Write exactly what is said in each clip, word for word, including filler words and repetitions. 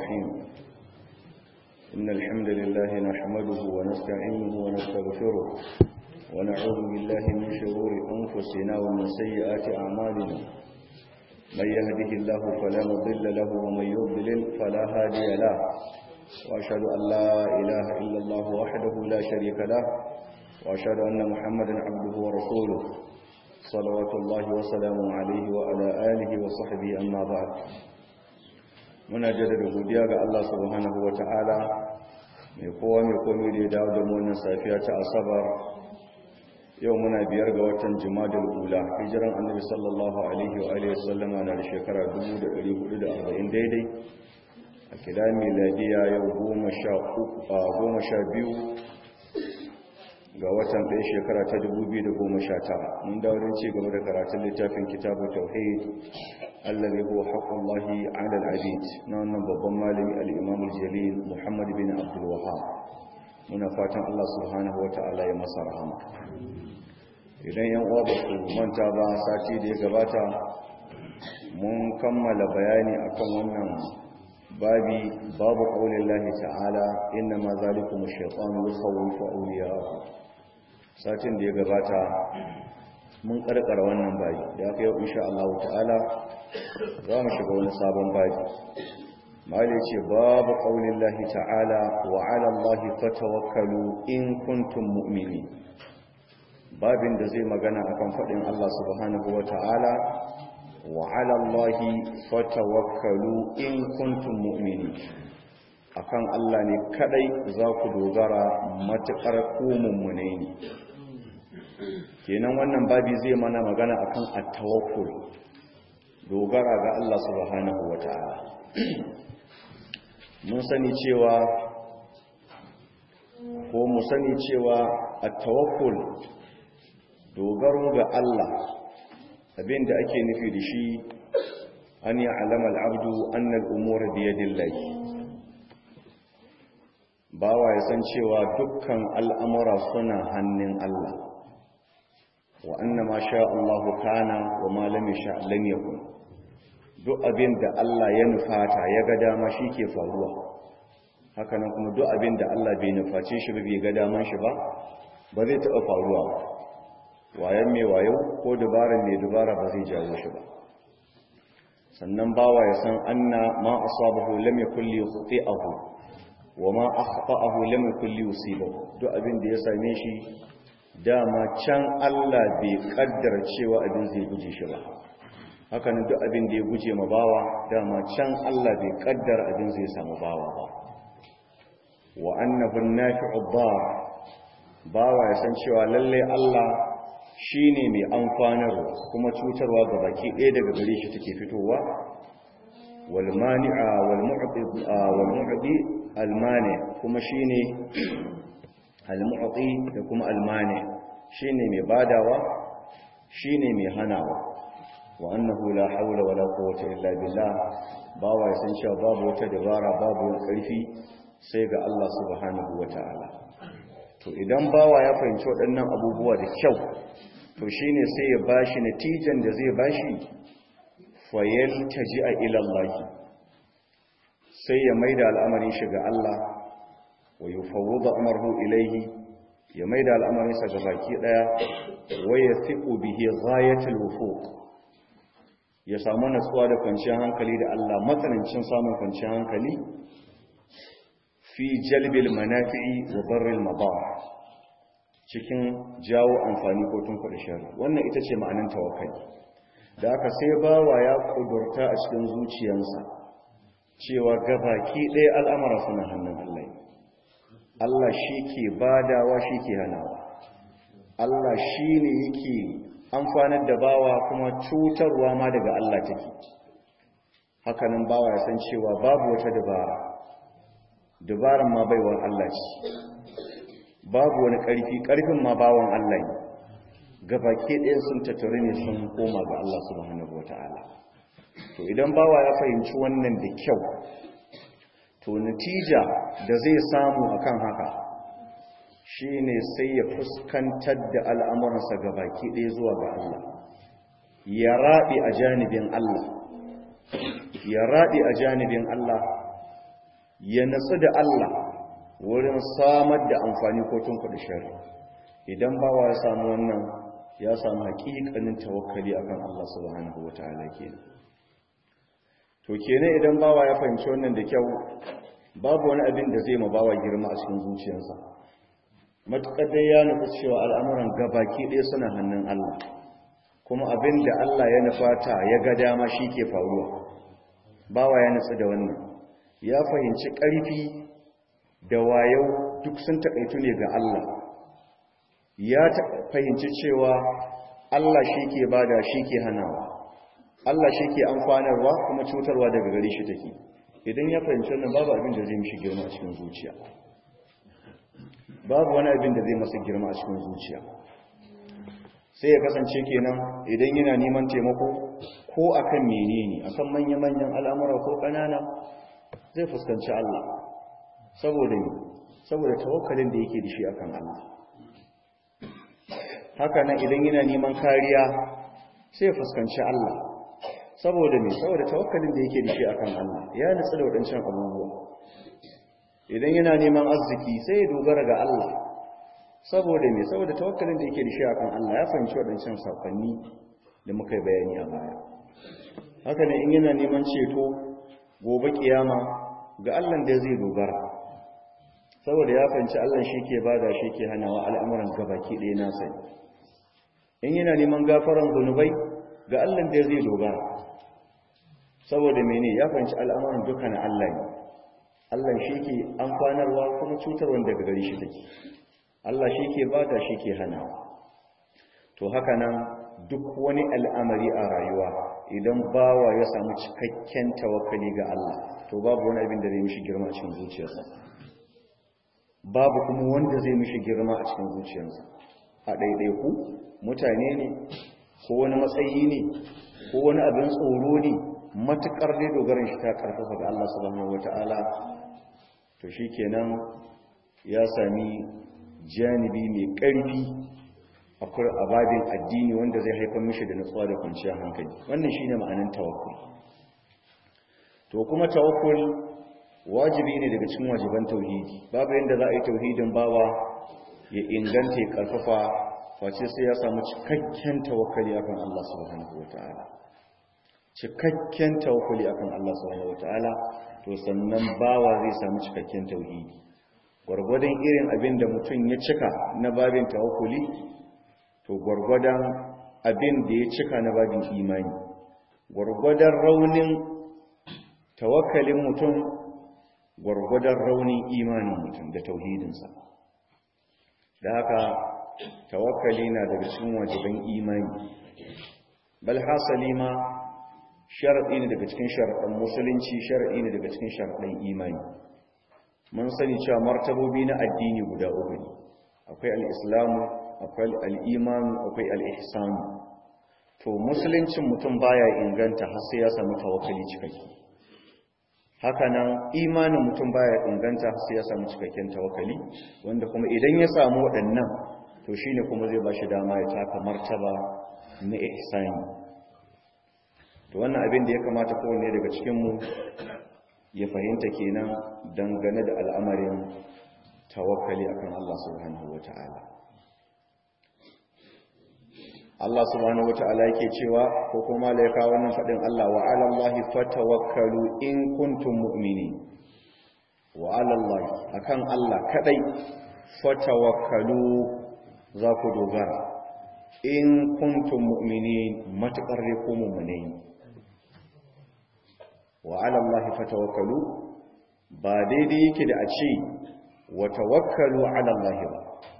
الرحيم إن الحمد لله نحمده ونستعينه ونستغفره ونعوذ بالله من شرور أنفسنا ومن سيئات أعمالنا من يهده الله فلا مضل له ومن يضلل فلا هادي له وأشهد أن لا إله إلا الله وحده لا شريك له وأشهد أن محمدا عبده ورسوله صلوات الله وسلامه عليه وعلى آله وصحبه أما بعد muna jaddada godiya ga Allah subhanahu wataala mai kowa mai komai da ya dawo da mu wannan safiya ta asabar yau muna biyar ga watan jumadal ula hijiran annabi sallallahu alaihi wa alihi wasallama na shekara dubu da ɗari hudu da arba'in daidai a kida miladiya yau goma sha uku a goma sha biyu ga watan ɗaya shekara ta dubu biyu da goma sha tara mun dawo don ci gaba da karatun littafin kitabu tauhid allazi huwa haqqullahi 'ala al-'abid na wannan babban malami al-imam al-jalil muhammad bin abdul wahhab muna fatan Allah subhanahu wata'ala ya masa rahama idan yan uwa ba su manta ba sati da ya gabata mun kammala bayani akan wannan babi babu qaulillahi ta'ala inna ma zalikum ash-shaytanu yukhawwifu awliya'ahu satin da ya gabata mun karkara wannan babi da aka yau insha Allah ta'ala za mu shiga wani sabon babi mali ce babu qaulillahi ta'ala wa 'ala Allahi fatawakkalu in kuntum mu'minin babin da zai magana akan fadin Allah subhanahu wa ta'ala wa 'ala Allahi fatawakkalu in kuntum mu'minin akan Allah ne kadai za ku dogara matukar ku mummune ne kenan wannan babi zai mana magana akan at-tawakkul dogara ga Allah subhanahu wata'ala mun sani cewa ko mu sani cewa at-tawakkul dogaro ga Allah abinda ake nufi da shi an ya'lama al-'abdu anna al-umura bi yadillahi bawa ya san cewa dukkan al'amura suna hannun Allah wa anna ma sha Allahu kana wa ma lam yasha lam yakun duk abin da Allah ya nufata ya ga dama shi ke faruwa haka nan kuma duk abin da Allah bai nuface shi ba bai ga daman shi ba ba zai taɓa faruwa wayan mai wayo ko dubaran mai dubara ba zai jawo shi ba sannan bawa ya san anna ma asabahu lam yakul li yukhti'ahu wa ma akhta'ahu lam yakul li yusibahu duk abin da ya same shi dama can Allah bai kaddara cewa abin zai guje shi ba haka nan duk abin da ya guje ma bawa dama can Allah bai kaddara abin zai samu bawa ba wa annahu an-nafi'u ad-dar bawa ya san cewa lalle Allah shine mai amfanarwa kuma cutarwa ga baki ɗaya daga gare shi take fitowa wal mani'a wal mu'ti wal mu'ti al mani kuma shine al mu'ti da kuma al mani shine mai badawa shine mai hanawa wa annahu la hawla wala quwwata illa billah bawa ya san cewa babu wata dabara babu wani karfi sai ga Allah subhanahu wataala to idan bawa ya fahimci waɗannan abubuwa da kyau to shine sai ya bashi natijan da zai bashi fayal taji'a ila Allah sai ya maida al'amarin shi ga Allah wa yufawwida amrahu ilayhi ya maida al'amarin sa ga baki daya wa yathiqu bihi ghayatul wufuq ya samu natsuwa da kwanciyar hankali da Allah matsanancin samun kwanciyar hankali fi jalbil manafi'i wa darril madar cikin jawo amfani ko tunkuɗe sharri wannan ita ce ma'anar tawakkali da aka sai bawa ya kudurta a cikin zuciyarsa cewa gabaki ɗaya al'amara suna hannun Allah Allah shi ke badawa shi ke hanawa Allah shi ne yake amfanar da bawa kuma cutarwa ma daga Allah take hakanan bawa ya san cewa babu wata dabara dabaran ma baiwan Allah ce babu wani ƙarfi ƙarfin ma bawan Allah ne gabaki ɗayan sun tattare ne sun koma ga Allah subhanahu wataala to idan bawa ya fahimci wannan da kyau to natija da zai samu akan haka shine sai ya fuskantar da al'amuransa gabaki ɗaya zuwa ga Allah ya raɗi a janibin Allah ya raɗi a janibin Allah ya natsu da Allah wurin samar da amfani ko tunkuɗe sharri. Idan bawa ya samu wannan ya samu haƙiƙanin tawakkali akan Allah subhanahu wataala kenan. To kenan idan bawa ya fahimci wannan da kyau, babu wani abin da zai ma bawa girma a cikin zuciyarsa. Matuƙar dai ya nufi cewa al'amuran gabaki ɗaya suna hannun Allah, kuma abin da Allah ya nufata ya ga dama shi ke faruwa. Bawa ya nutsu da wannan, ya fahimci ƙarfi da wayau duk sun taƙaitu ne ga Allah. Ya fahimci cewa Allah shi ke bada shi ke hanawa, Allah shi ke amfanarwa kuma cutarwa daga gare shi take. Idan ya fahimci wannan babu abin da zai mishi girma a cikin zuciya, babu wani abin da zai masa girma a cikin zuciya. Sai ya kasance kenan idan yana neman taimako ko akan menene, akan manya-manyan al'amura ko ƙanana, zai fuskanci Allah saboda ne saboda tawakkalin da yake da shi akan Allah. Haka nan idan yana neman kariya sai ya fuskanci Allah saboda me saboda tawakkalin da yake da shi akan Allah, ya nutsu da wadancan abubuwa. Idan yana neman arziki sai ya dogara ga Allah saboda me saboda tawakkalin da yake da shi akan Allah, ya fahimci wadancan sakonni da muka yi bayani a baya. Haka ne in yana neman ceto gobe kiyama, ga Allah da zai dogara saboda ya fahimci Allah shi ke bada shi ke hanawa al'amuran gabaki ɗaya na sani. In yana neman gafaran zunubai, ga Allah da zai dogara saboda mene ya fahimci al'amuran duka na Allah ne. Allah shi ke amfanarwa kuma cutarwa daga gari shi take. Allah shi ke bada shi ke hanawa. To haka nan duk wani al'amari a rayuwa idan bawa ya samu cikakken tawakkali ga Allah, to babu wani abin da zai mishi girma a cikin zuciyarsa, babu kuma wanda zai mishi girma a cikin zuciyarsa. A ɗaiɗaiku mutane ne ko wani matsayi ne ko wani abin tsoro ne, matuƙar dai dogaran shi ta ƙarfafa ga Allah subhanahu wata'ala, to shi kenan ya sami janibi mai ƙarfi akwai ababin addini wanda zai haifar mishi da nutsuwa da kwanciyar hankali. Wannan shine ma'anar tawakkul. To kuma tawakkul wajibi ne daga cikin wajiban tauhidi. Babu yanda za a yi tauhidin bawa ya inganta ya karfafa face sai ya samu cikakken tawakkali akan Allah subhanahu wataala. Cikakken tawakkali akan Allah subhanahu wataala, to sannan bawa zai samu cikakken tauhidi. Gwargwadon irin abin da mutum ya cika na babin tawakkuli, to gwargwadon abin da ya cika na babin imani. Gwargwadon raunin tawakkalin mutum, gwargwadon raunin imanin mutum da tauhidinsa. Da haka tawakkali na daga cikin wajiban imani, bal hasali ma sharadi ne daga cikin sharaɗin musulunci, sharadi ne daga cikin sharaɗin imani. Mun sani cewa martabobi na addini guda uku ne, akwai al-islamu, akwai al-imanu, akwai al-ihsanu. To musuluncin mutum baya inganta har sai ya samu tawakkali cikakke. Haka nan imanin mutum baya inganta sai ya samu cikakken tawakkali, wanda kuma idan ya samu waɗannan, to shine kuma zai bashi dama ya taka martaba na ihsani. To wannan abin da ya kamata kowanne daga cikin mu ya fahimta kenan dangane da al'amarin tawakkali akan Allah subhanahu wata'ala. Allah subhanahu wata'ala yake cewa, ko kuma laika wannan fadin Allah, wa 'ala Allahi fatawakkalu in kuntum mu'minin. Wa 'ala Allahi, akan Allah kadai fatawakkalu za ku dogara in kuntum mu'minin, matakar ko mu'minai. Wa 'ala Allahi fatawakkalu ba daidai yake da a ce wa tawakkalu 'ala Allahi ba.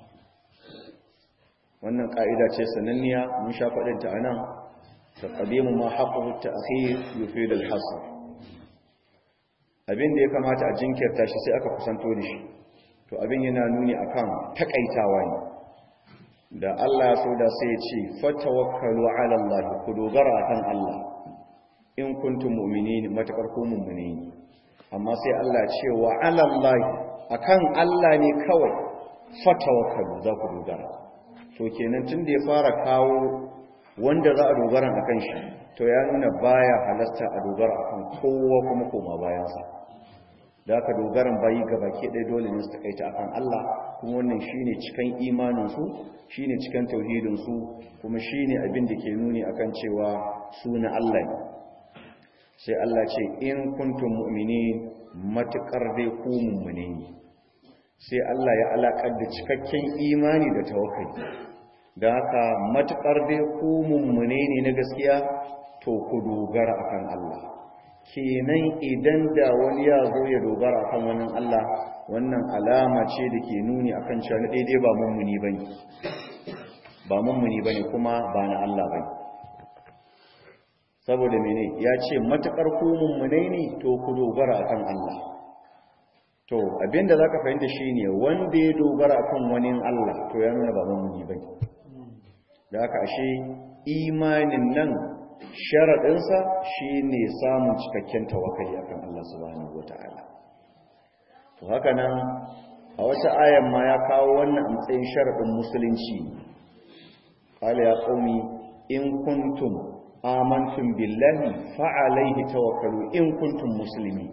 Wannan ƙa'ida ce sananniya, mun sha faɗinta a nan, ta ƙadimu ma haƙuhu ta akhir yufi da alhassar. Abin da ya kamata a jinkirta shi sai aka kusanto da shi, to abin yana nuni a kan taƙaitawa ne. Da Allah ya so da sai ya ce, fatawakkalu ala Allah, ku dogara a kan Allah, in kuntum mu'minin, matuƙar ku mu'mini ne. Amma sai Allah ya ce wa ala Allah, a kan Allah ne kawai, fatawakkalu za ku dogara. To kenan tun da ya fara kawo wanda za a dogara a kan shi, to ya nuna baya halasta a dogara a kan kowa kuma koma bayansa. da aka dogaran bayi gabaki ɗaya dole ne su takaita akan Allah kuma wannan shine cikan imanin su shine cikan tauhidin su kuma shine abin da ke nuni akan cewa su na Allah ne sai Allah ce in kuntum mu'minin matakar dai ku mu'mine ne sai Allah ya alakar da cikakken imani da tawakkali da haka matakar dai ku mu'mine ne na gaskiya to ku dogara akan Allah kenan idan da wani ya zo ya dogara akan wannan Allah wannan alama ce da ke nuni akan cewa na daidai ba mummuni bane ba mummuni bane kuma ba na Allah bane saboda mene ya ce matakar ku mummune ne to ku dogara akan Allah to abinda zaka fahimta shine wanda ya dogara akan wani Allah to ya nuna ba mummuni bane da haka ashe imanin nan sharaɗinsa shi ne samun cikakken tawakkali akan Allah subhanahu wata'ala to haka nan a wata ayan ma ya kawo wannan a matsayin sharaɗin musulunci qala ya qaumi in kuntum amantum billahi fa alayhi tawakkalu in kuntum muslimin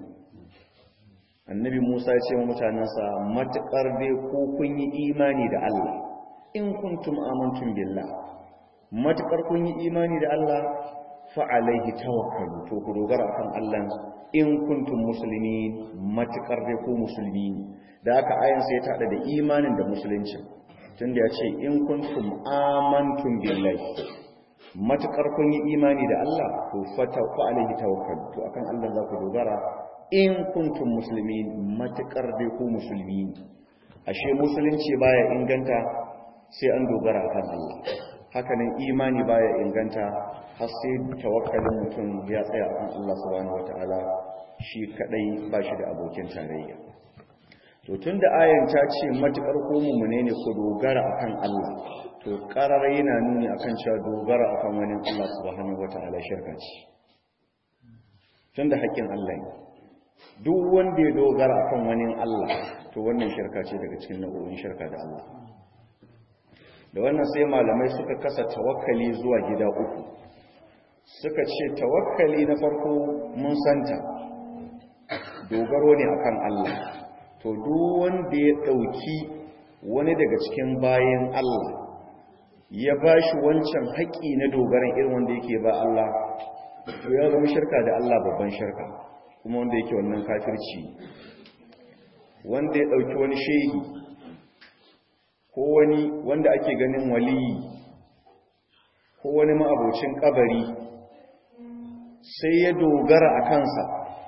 annabi Musa ya ce wa mutanansa matakar dai ku kun yi imani da Allah in kuntum amantum billahi matakar kun yi imani da Allah fa alaihi tawakkalu to ku dogara kan Allah in kuntum muslimin matakar dai ku musulmi ne da haka ayan sai ta hada da imanin da musulunci tunda ya ce in kuntum amantum billahi matakar kun yi imani da Allah to fa alaihi tawakkalu to akan Allah za ku dogara in kuntum muslimin matakar dai ku musulmi ne ashe musulunci baya inganta sai an dogara kan Allah hakanan imani baya inganta har sai tawakkalin mutum ya tsaya akan Allah subhanahu wataala shi kadai ba shi da abokin tarayya to tunda ayan ta ce matukar ko mumune ne ku dogara akan Allah to karara yana nuni akan cewa dogara akan wani Allah subhanahu wataala shirka ce tunda haƙin Allah ne duk wanda ya dogara akan wani Allah to wannan shirka ce daga cikin nau'o'in shirka da Allah da wannan sai malamai suka kasa tawakkali zuwa gida uku suka ce tawakkali na farko mun santa dogaro ne akan Allah to duk wanda ya dauki wani daga cikin bayan Allah ya bashi wancan haƙi na dogaran irin wanda yake ba Allah to ya zama shirka da Allah babban shirka kuma wanda yake wannan kafirci wanda ya dauki wani shehi ko wani wanda ake ganin waliyi ko wani ma'abocin kabari sai ya dogara a kansa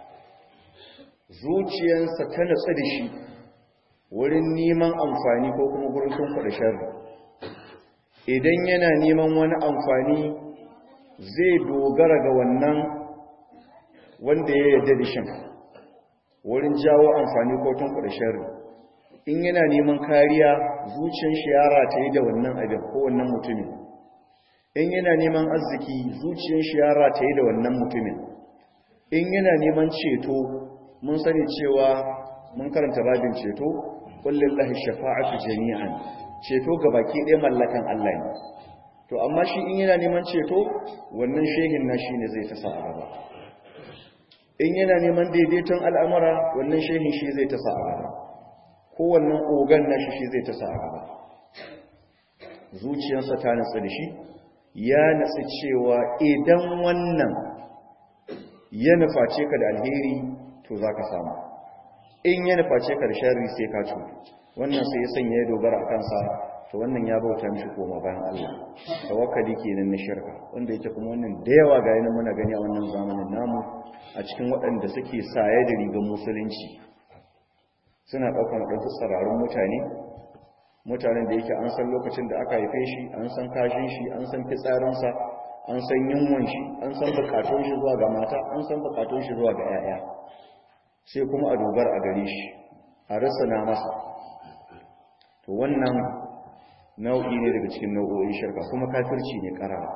zuciyarsa ta natsu da shi wurin neman amfani ko kuma gurin tunkuɗa sharri idan yana neman wani amfani zai dogara ga wannan wanda ya yarda da shi wurin jawo amfani ko tunkuɗa sharri in yana neman kariya zuciyar shi ya rataye da wannan abin ko wannan mutumin in yana neman arziki zuciyar shi ya rataye da wannan mutumin in yana neman ceto mun sani cewa mun karanta babin ceto kullillahi shafa'atu jami'an ceto gabaki ɗaya mallakan Allah ne to amma shi in yana neman ceto wannan shehin na shine zai ta sa a gaba in yana neman daidaiton al'amura wannan shehin shi zai ta sa a gaba kowannen ogan nashi shi zai ta sa a gaba zuciyarsa ta natsu da shi ya natsu cewa idan wannan ya nuface ka da alheri to za ka samu in ya nuface ka da sharri sai ka cutu wannan sai ya sanya ya dogara a kansa to wannan ya bauta mishi koma bayan Allah tawakkali kenan na shirka wanda yake kuma wannan da yawa ga yana muna gani a wannan zamanin namu a cikin waɗanda suke saye da rigar musulunci suna ɗaukar ɗansu tsararrun mutane mutanen da yake an san lokacin da aka haife shi an san kashin shi an san fitsarinsa an san yunwan shi an san bukatun shi zuwa ga mata an san bukatun shi zuwa ga 'ya'ya sai kuma a dogara a gare shi a rasana masa to wannan nau'i ne daga cikin nau'o'in shirka kuma kafirci ne karara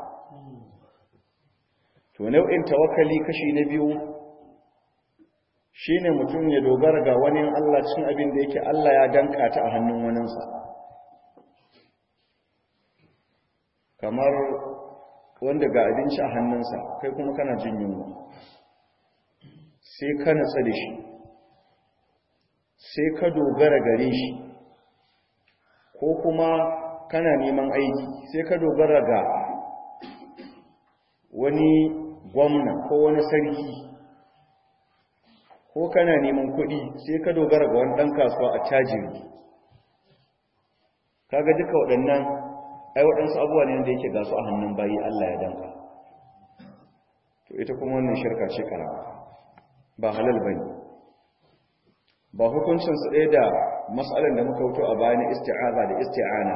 to nau'in tawakkali kashi na biyu shine mutum ya dogara ga wani Allah cikin abin da yake Allah ya danka ta a hannun waninsa kamar wanda ga abinci a hannunsa kai kuma kana jin yunwa sai ka natsa da shi sai ka dogara gare shi, ko kuma kana neman aiki sai ka dogara ga wani gwamna ko wani sarki, ko kana neman kuɗi sai ka dogara ga wani ɗan kasuwa a tajiri, kaga duka waɗannan ai waɗansu abubuwa ne da yake gasu a hannun bayi Allah ya danka. To ita kuma wannan shirka ce karama, ba halal bane, ba hukuncin su ɗaya da mas'alan da muka wuto a bayan isti'aza da isti'ana.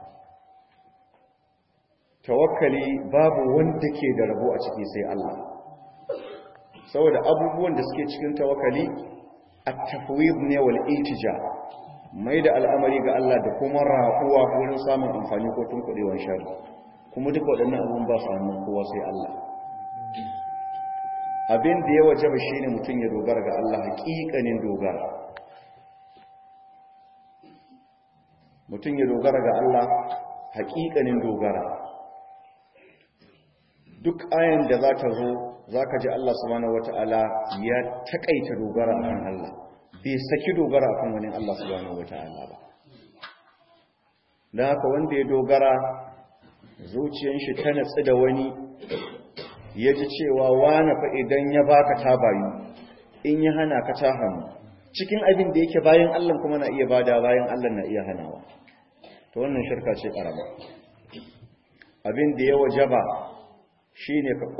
Tawakkali babu wanda ke da rabo a ciki sai Allah, saboda abubuwan da suke cikin tawakkali at-tafwid ne wal iltija, mai da al'amari ga Allah da kuma rahuwa wurin samun amfani ko tunkuɗewar shari, kuma duka waɗannan abubuwan ba su hannun kowa sai Allah. Abin da ya wajaba shine mutum ya dogara ga Allah haƙiƙanin dogara, mutum ya dogara ga Allah haƙiƙanin dogara. Duk ayan da za ta zo za ka ji Allah subhanahu wata'ala ya taƙaita dogara a kan Allah, bai saki dogara a kan wani Allah subhanahu wata'ala ba. Da haka wanda ya dogara zuciyar shi ta natsu da wani, ya ji cewa wani fa idan ya baka ta bayu, in ya hana ka ta hannu, cikin abin da yake bayan Allah kuma na iya bada, bayan Allah na iya hanawa. To wannan shirka ce ƙarama. Abin da ya wajaba shi ne ka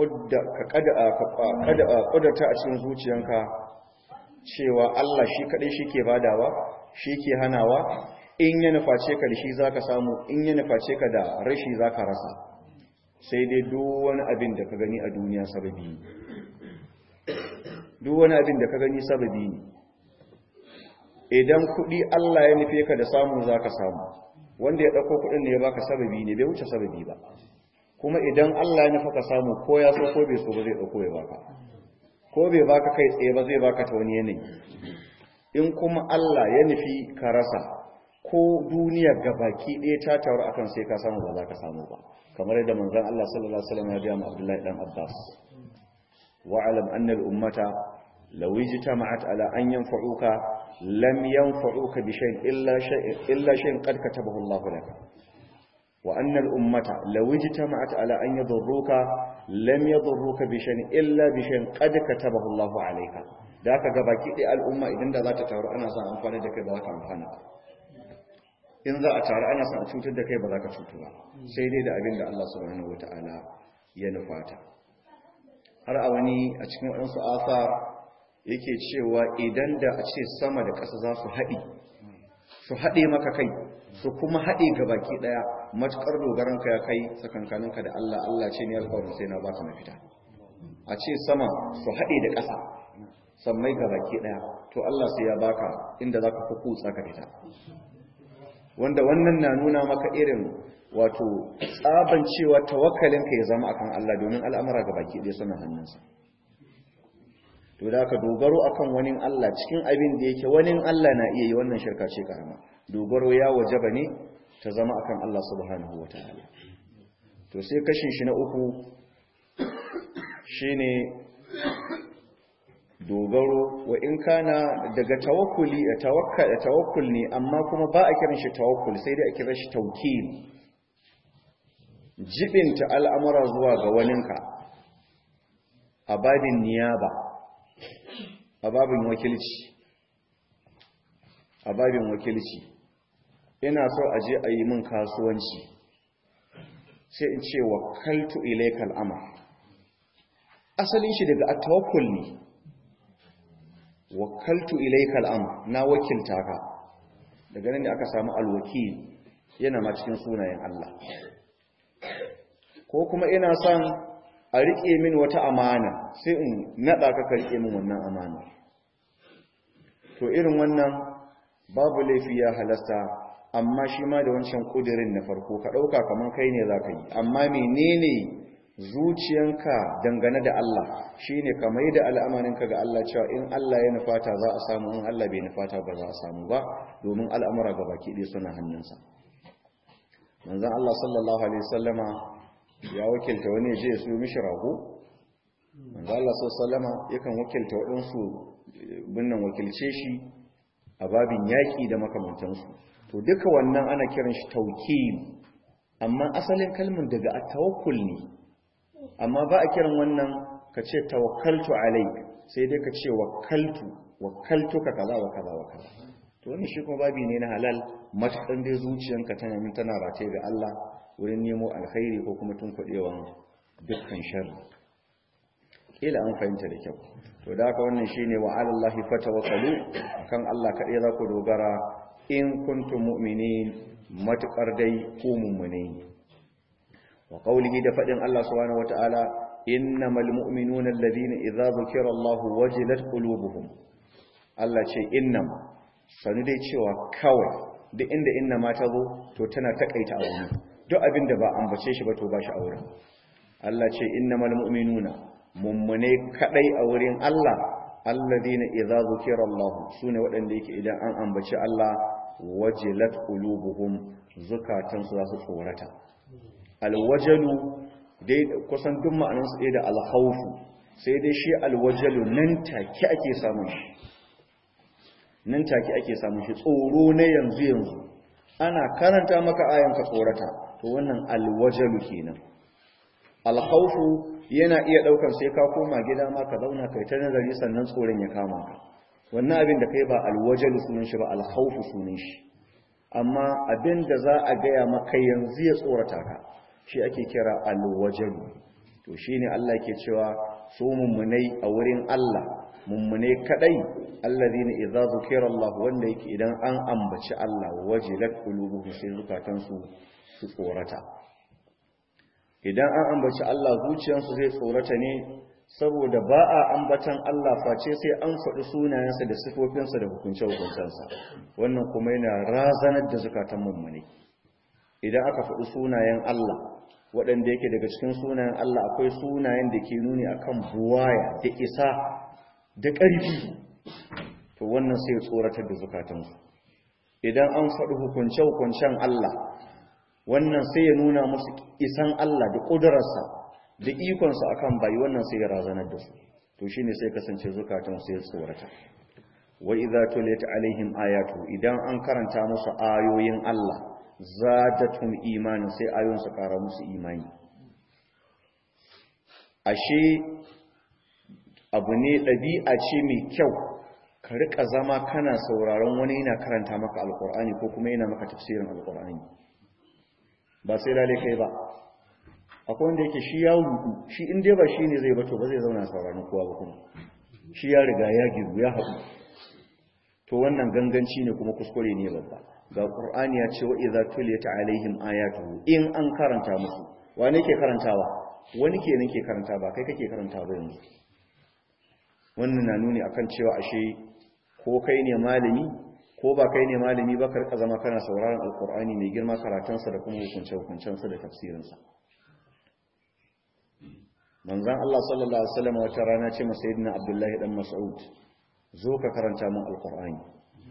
ƙudata a cikin zuciyanka cewa Allah shi kaɗai shi ke badawa, shi ke hanawa, in ya nuface ka da shi za ka samu, in ya nuface ka da rashi za ka rasa. Sai dai duk wani abin da ka gani a duniya sababi ne, duk wani abin da ka gani sababi ne. Idan kuɗi Allah ya nufe ka da samu za ka samu, wanda ya ɗauko kuɗin da ya baka sababi ne, bai wuce sababi ba. Kuma idan Allah ya nufa ka samu, ko ya so ko bai so ba zai ɗauko ya baka, ko bai baka kai tsaye ba zai baka ta wani yanayi. In kuma Allah ya nufi ka rasa, ko duniya gabaki ɗaya ta taru akan sai ka samu ba za ka samu ba, kamar yadda manzon Allah sallallahu alaihi wasallam ya ga Abdullahi dan Abbas, wa'alam anna al-ummata law ijtama'at ala an yanfa'uka lam yanfa'uka bi shay'in illa shay'in illa shay'in qad katabahu Allah laka. وأن الأمة لو اجتمعت على أن يضروك لم يضروك بشيء إلا بشيء قد كتبه الله عليك. ذاك gabaki ɗaya al'umma idan da za ta taru ana son amfani da kai ba za ka amfana, in za a taru ana son a cutar da kai ba za ka cutu ba, sai dai da abin da Allah subhanahu wata'ala ya nufata. Har a wani a cikin waɗansu asar yake cewa idan da a ce sama da ƙasa za su haɗe su haɗe maka kai, su kuma haɗe gabaki ɗaya, matuƙar dogaranka ya kai tsakankaninka da Allah, Allah ce ne alƙawarin sai na ba ka mafita. A ce sama su haɗe da ƙasa, sammai gabaki ɗaya, to Allah sai ya baka inda za ka fi kutsa ka fita. Wanda wannan na nuna maka irin wato tsaban cewa tawakkalinka ya zama akan Allah, domin al'amura gabaki ɗaya suna hannunsa. To da ka dogaro akan wani Allah cikin abin da yake wani Allah na iya yi, wannan shirka ce karama. Dogaro ya wajaba ne ta zama akan Allah subhanahu wataala. To sai kashin shi na uku shine dogaro wa in kana daga tawakkuli tawakkal tawakkul ne, amma kuma ba a kiran shi tawakkul, sai dai a kira shi tawkil. Jibinta al'amura zuwa ga waninka a babin niyaba, a babin wakilci, a babin wakilci ina so a je a yi min kasuwanci, sai in ce wakaltu ilaikal amr. Asalin shi daga at-tawakkul ne, wakaltu ilaikal amr, na wakilta ka. Daga nan ne aka samu alwakil, yana ma cikin sunayen Allah. Ko kuma ina son a riƙe min wata amana, sai in naɗa ka ka riƙe min wannan amana. To irin wannan babu laifi ya halasta, amma shi ma da wancan ƙudurin na farko ka ɗauka kamar kai ne za ka yi. Amma menene zuciyanka dangane da Allah shi ne ka mai da al'amarinka ga Allah, cewa in Allah ya nufata za a samu, in Allah bai nufata ba za a samu ba, domin al'amura ga baki ɗaya suna hannunsa. Manzon Allah sallallahu alaihi wasallama ya wakilta wani je su mishi rago. Manzo Allah sallallahu alaihi wasallama yakan wakilta waɗansu binnan wakilce shi a babin yaƙi da makamantansu to duka wannan ana kiran shi taukil amma asalin kalmar daga at-tawakkul ne amma ba a kiran wannan ka ce tawakkaltu alaik sai dai ka ce wakkaltu wakkaltuka kaza wa kaza wa kaza to wannan shi kuma babi ne na halal matakan dai zuciyanka tana min tana rataye ga Allah wurin nemo alkhairi ko kuma tunkuɗewan dukkan sharri kila an fahimta da kyau to da haka wannan shine wa ala Allahi fatawakkalu kan Allah kadai za ku dogara in kuntum mu'minin matakar dai ku mu'mini wa qawlihi da fadin Allah subhanahu wataala innamal mu'minuna alladhina idza dhukira Allahu wajilat qulubuhum Allah ce innam sanu dai cewa kawai duk inda inna ma ta zo to tana takaita a wuri duk abinda ba ambace shi ba to ba shi a wurin Allah ce innamal mu'minuna mummune kadai a wurin Allah alladhina idza zukira Allah sune waɗanda yake idan an ambaci Allah wajilat qulubuhum zukatan su za su tsorata alwajalu dai kusan duk ma'anar su da alkhawfu sai dai shi alwajalu nan take ake samun shi nan take ake samun shi tsoro na yanzu yanzu ana karanta maka ayan ka tsorata to wannan alwajalu kenan alkhawfu yana iya daukan sai ka koma gida ma ka zauna kai ta nazari sannan tsoron ya kama ka wannan abin da kai ba alwajalu sunan shi ba alkhawfu sunan shi amma abin da za a gaya maka yanzu ya tsorata ka shi ake kira alwajalu to shine Allah yake cewa su mummunai a wurin Allah mummunai kadai alladhina idza zukira Allah wanda yake idan an ambaci Allah wajilat qulubuhum sai zukatansu su tsorata idan an ambaci Allah zuciyarsu zai tsorata ne saboda ba a ambatan Allah face sai an faɗi sunayensa da sifofinsa da hukunce-hukuncensa wannan kuma yana razanar da zukatan mummune idan aka faɗi sunayen Allah waɗanda yake daga cikin sunayen Allah akwai sunayen da ke nuni akan buwaya da isa da ƙarfi to wannan sai ya tsoratar da zukatansu idan an faɗi hukunce-hukuncen Allah wannan sai ya nuna musu isan Allah da ƙudurarsa da ikonsa akan bayi wannan sai ya razanar da su to shine sai kasance zukatan sai ya tsorata wa idza tuliyat alaihim ayatu idan an karanta musu ayoyin Allah zadatum imani sai ayoyin su ƙara musu imani ashe abu ne ɗabi'a ce mai kyau ka rika zama kana sauraron wani yana karanta maka alqur'ani ko kuma yana maka tafsirin alqur'ani ba sai lalle kai ba akwai wanda yake shi ya rudu shi in dai ba shi ne zai bato ba zai zauna sauraron kowa ba kuma shi ya riga ya giru ya haɗu to wannan ganganci ne kuma kuskure ne babba ga qur'ani ya ce wa idza tuliyat alaihim ayatuhu in an karanta musu wane ke karantawa wani kenan ke karanta ba kai kake karanta ba yanzu wannan na nuni akan cewa ashe ko kai ne malami ko ba kai ne malami ba karka zama kana sauraron alkur'ani mai girma karatunsa da kuma hukunce-hukuncensa da tafsirinsa manzan Allah sallallahu alaihi wasallam wata rana ce masa sayyidina Abdullahi dan Mas'ud zo ka karanta min alkur'ani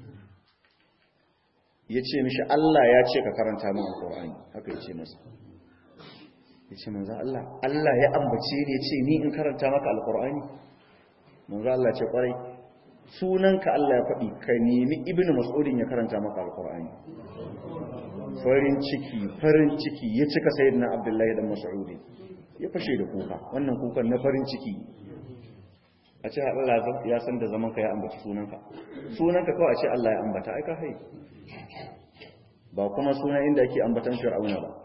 yace mishi Allah ya ce ka karanta min alkur'ani haka yace masa yace manzan Allah Allah ya ambace ni yace ni in karanta maka alkur'ani manzan Allah ce kwarai sunanka Allah ya faɗi ka nemi ibnu mas'udin ya karanta maka alqur'ani farin ciki farin ciki ya cika sayyidina abdullahi dan mas'ud ya fashe da kuka wannan kukan na farin ciki a ce Allah ya san da zaman ka ya ambaci sunanka sunanka kawai a ce Allah ya ambata ai ka hai ba kuma sunan inda yake ambatan fir'auna ba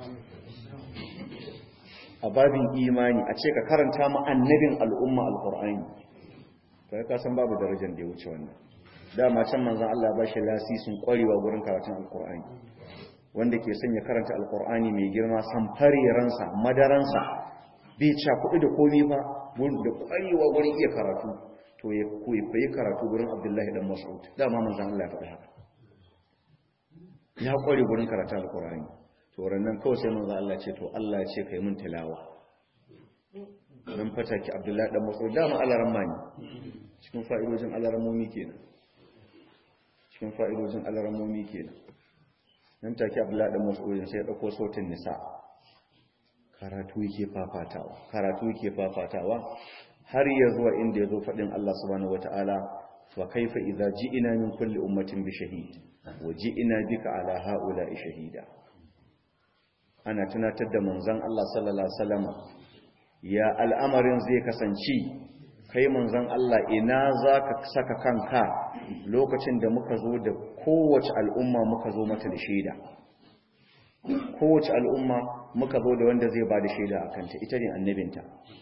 a babin imani a ce ka karanta ma annabin al'umma alqur'ani kai ka san babu darajar da ya wuce wannan dama can manzon Allah ya bashi lasisin kwarewa gurin karatun alqur'ani wanda ke son ya karanta alqur'ani mai girma san fariransa madaransa bai ca kudi da komai ba gurin da kwarewa gurin iya karatu to ya koyi karatu gurin Abdullahi dan Mas'ud dama manzon Allah ya faɗa haka ya kware gurin karatun alqur'ani to rannan kawai sai manzon Allah ya ce to Allah ya ce kai mun tilawa dan fataki Abdullahi dan Mas'ud dama alaramma ne cikin fa'idojin alaramomi kenan cikin fa'idojin alaramomi kenan nan take Abdullahi dan Mas'ud sai ya dauko sautin nisa karatu yake fafatawa karatu yake fafatawa har ya zuwa inda ya zo fadin Allah subhanahu wataala wa kaifa idza ji'ina min kulli ummatin bi shahid wa ji'ina bika ala ha'ula'i shahida. Ana tunatar da manzon Allah sallallahu alaihi wasallam ya al'amarin zai kasance kai manzon Allah ina zaka saka kanka lokacin da muka zo da kowace al'umma muka zo mata da shaida. Kowace al'umma muka zo da wanda zai ba da shaida a kanta, ita ne annabinta.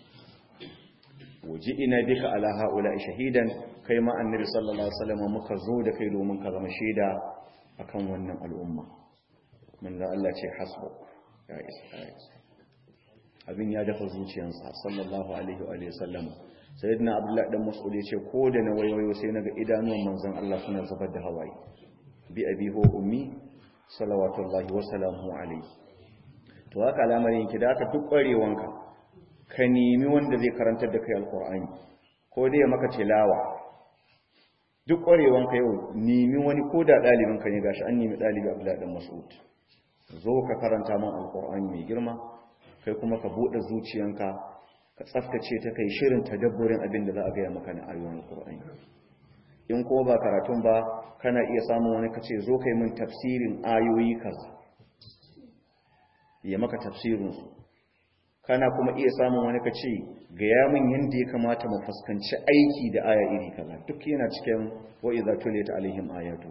Waje ina bika ala ha'ula shahidan, kai ma annabi sallallahu alaihi wasallam muka zo da kai domin ka zama shaida akan wannan al'umma. Manzo Allah ce hasbuk ya isa. Abin ya dafa zuciyarsa sallallahu alaihi wa sallam. Sayyidina Abdullah dan Mas'ud ya ce ko da na wayoyo sai naga idanuwan manzon Allah suna zubar da hawaye. Bi abi ho ummi salawatullahi wa salamuhu alaihi. To haka al'amarin ki da aka duk kwarewanka ka nemi wanda zai karantar da kai alqur'ani ko dai maka tilawa. Duk kwarewanka yau nemi wani ko da dalibin ka ne gashi an nemi dalibi Abdullah dan Mas'ud. Zo ka karanta man alqur'ani mai girma kai kuma ka bude zuciyanka ka tsaftace ta kai shirin tadabburin abin da za a ga maka na ayoyin alqur'ani. In ko ba karatun ba kana iya samun wani kace zo kai min tafsirin ayoyi kaza ya maka tafsirin su kana kuma iya samun wani kace ga ya min yanda ya kamata mu fuskanci aiki da aya iri kaza duk yana cikin wa idza tuliyat alaihim ayatu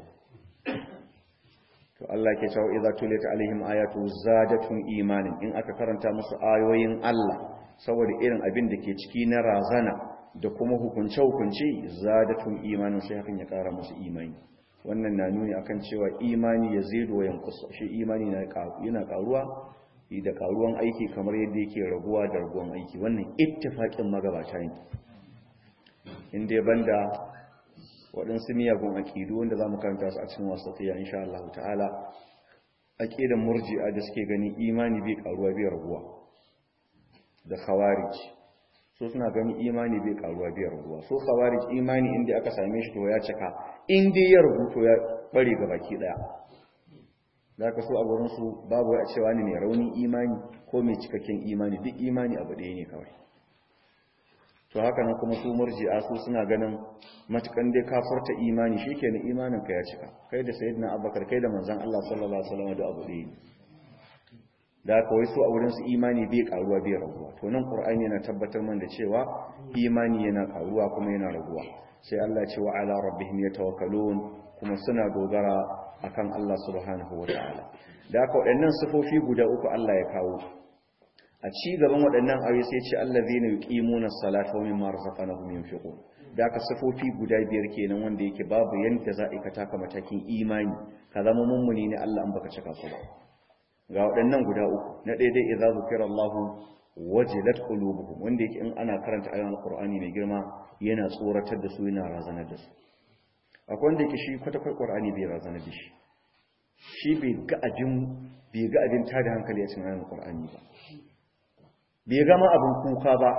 to Allah ke cewa idza tuliyat alaihim ayatu zadatun imanin in aka karanta musu ayoyin Allah saboda irin abin da ke ciki na razana da kuma hukunce-hukunce zadatun imanin sai hakan ya kara musu imani. Wannan na nuni akan cewa imani ya zai doyen kusa shi imani yana karuwa da karuwan aiki kamar yadda yake raguwa da raguwan aiki. Wannan ittifaqin magabata ne inda ya banda waɗansu miyagun aƙidu wanda za mu karanta su a cikin wasatiya insha Allah ta'ala. Aƙidan murji'a da suke gani imani bai karuwa bai raguwa da khawarij so suna ganin imani bai karuwa bai raguwa so khawarij imani inda aka same shi to ya cika in dai ya rubu to ya bare ga baki daya zaka so a gurin su babu a cewa ne mai rauni imani ko mai cikakken imani duk imani abu ɗaya ne kawai. To haka nan kuma su murji'a su suna ganin matukan dai ka furta imani shikenan imanin ka ya cika kai da sayyidina Abubakar kai da manzon Allah sallallahu alaihi wasallam da abu ɗaya ne. Da kawai su a wurin su imani bai karuwa bai raguwa to nan Qur'ani yana tabbatar mana da cewa imani yana karuwa kuma yana raguwa sai Allah ce wa ala rabbihim yatawakkalun kuma suna dogara akan Allah subhanahu wataala. Da haka waɗannan sifofi guda uku Allah ya kawo a ci gaban waɗannan ayoyi sai ce allazina yuqimuna as-salata wa mimma razaqnahum yunfiqun. Da haka sifofi guda biyar kenan wanda yake babu yanda za a aikata ka matakin imani ka zama mummuni ne Allah an baka cika su ba. Ga waɗannan guda uku na daidai idza zukira Allah wajilat qulubuhum wanda yake in ana karanta ayoyin Qur'ani mai girma yana tsoratar da su yana razanar da su. Akwai wanda yake shi kwata-kwata Qur'ani bai razanar da shi shi bai ga abin bai ga abin tada hankali a cikin ayoyin Qur'ani ba bai ga ma abin kuka ba.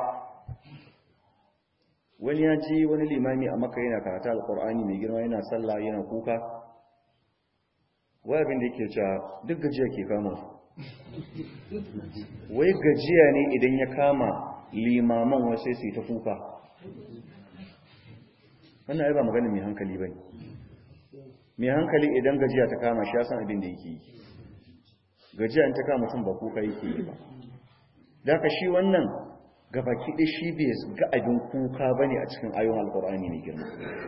Wani ya ji wani limami a Makka yana karanta Al-Qur'ani mai girma yana sallah yana kuka wai abin da yake cewa duk gajiya ke kama su wai gajiya ne idan ya kama limaman wasu sai ta kuka. wannan ai ba magana mai hankali bane. Mai hankali idan gajiya ta kama shi ya san abin da yake yi. Gajiya in ta kama mutum ba kuka yake yi ba. Da ka shi wannan gabaki ɗaya shi bai ga abin kuka bane a cikin ayoyin Alƙur'ani mai girma.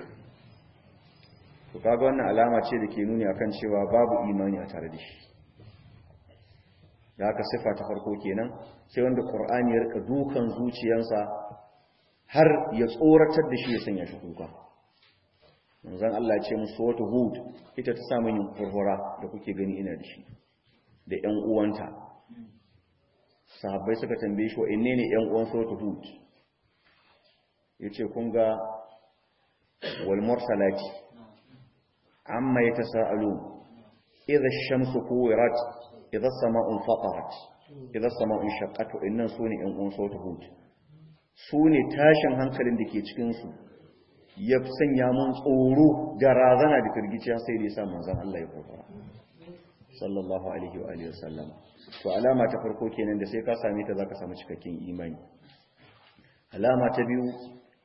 To kaga wannan alama ce da ke nuni akan cewa babu imani a tare da shi. Da haka sifa ta farko kenan sai wanda Qur'ani ya rika dukan zuciyarsa har ya tsoratar da shi ya sanya shi kuka. Manzon Allah ya ce musu wata Hud ita ta samu yin furfura da kuke gani ina da shi da ƴan uwanta. Sahabbai suka tambaye shi wa inne ne ƴan uwan wata Hud? Yace kun ga wal mursalati amma yatasaalu idha ash-shamsu kuwirat idha as-sama'u fatarat idha as-sama'u shaqqat innan sune ƴan uwan wata Hud. Sune tashin hankalin da ke cikin su ya sanya mun tsoro da razana da firgiciya sai da yasa manzon Allah ya fara sallallahu alaihi wa alihi wasallam. To alama ta farko kenan da sai ka same ta zaka samu cikakken imani. Alama ta biyu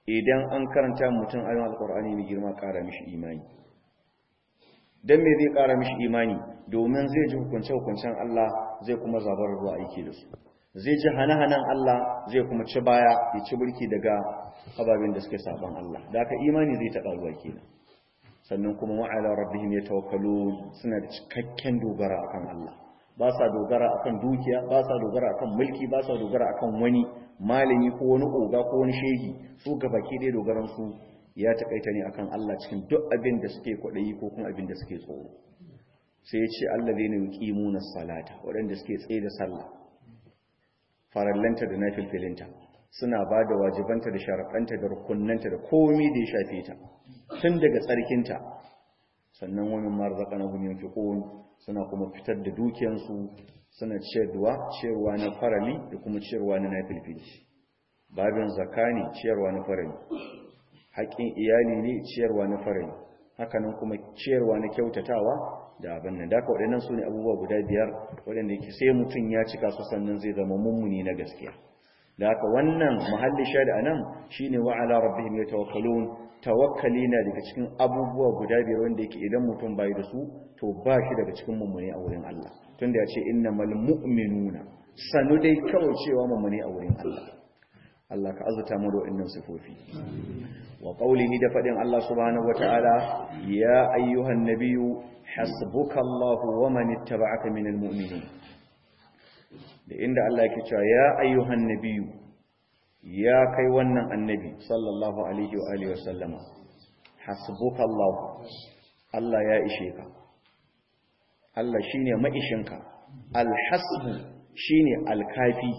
idan an karanta mutum ayoyin alqur'ani mai girma ƙara mishi imani dan me zai ƙara mishi imani domin zai ji hukunce hukuncen Allah zai kuma zabar zuwa aiki da su zai ji hana-hanan Allah zai kuma ci baya ya ci burki daga ababen da suke saban Allah da haka imani zai taɓa ruwa kenan sannan kuma wa'ala rabbihim yatawakkalun suna da cikakken dogara akan Allah ba sa dogara akan dukiya ba sa dogara akan mulki ba sa dogara akan wani malami ko wani oga ko wani shehi su gabaki dai dogaran su ya takaita ne akan Allah cikin duk abin da suke kwadayi ko kuma abin da suke tsoro sai ya ce allazina yuqimuna salata waɗanda suke tsaye da sallah farallanta da nafilfilinta suna ba da wajibanta da sharaɗanta da rukunnanta da komai da ya shafe ta tun daga tsarkinta sannan wani marzaka na gunyan fiƙon suna kuma fitar da dukiyansu suna ciyarwa ciyarwa na farali da kuma ciyarwa na nafilfili babin zakani ciyarwa na farali haƙƙin iyali ne ciyarwa na farali hakanan kuma ciyarwa na kyautatawa da abin nan da ka waɗannan su ne abubuwa guda biyar waɗanda yake sai mutum ya cika su sannan zai zama mummuni na gaskiya da haka wannan muhalli shari a nan shi ne wa'ala rabbihim ya tawakkalun tawakkali na daga cikin abubuwa guda biyar wanda yake idan mutum bai da su to ba shi daga cikin mummuni a wurin Allah tunda ya ce innamal mu'minuna sanu dai kawai cewa mummuni a wurin Allah Allah ka azuta mu da wannan sifofi wa qawlihi da fadin Allah subhanahu wataala ya ayyuhan nabiyyu hasbukallahu wa man ittaba'aka minal mu'minin da inda Allah yake cewa ya ayyuhan nabiyyu ya kai wannan annabi sallallahu alaihi wa alihi wasallama hasbukallahu Allah ya ishe ka Allah shine maishinka alhasbu shine alkafi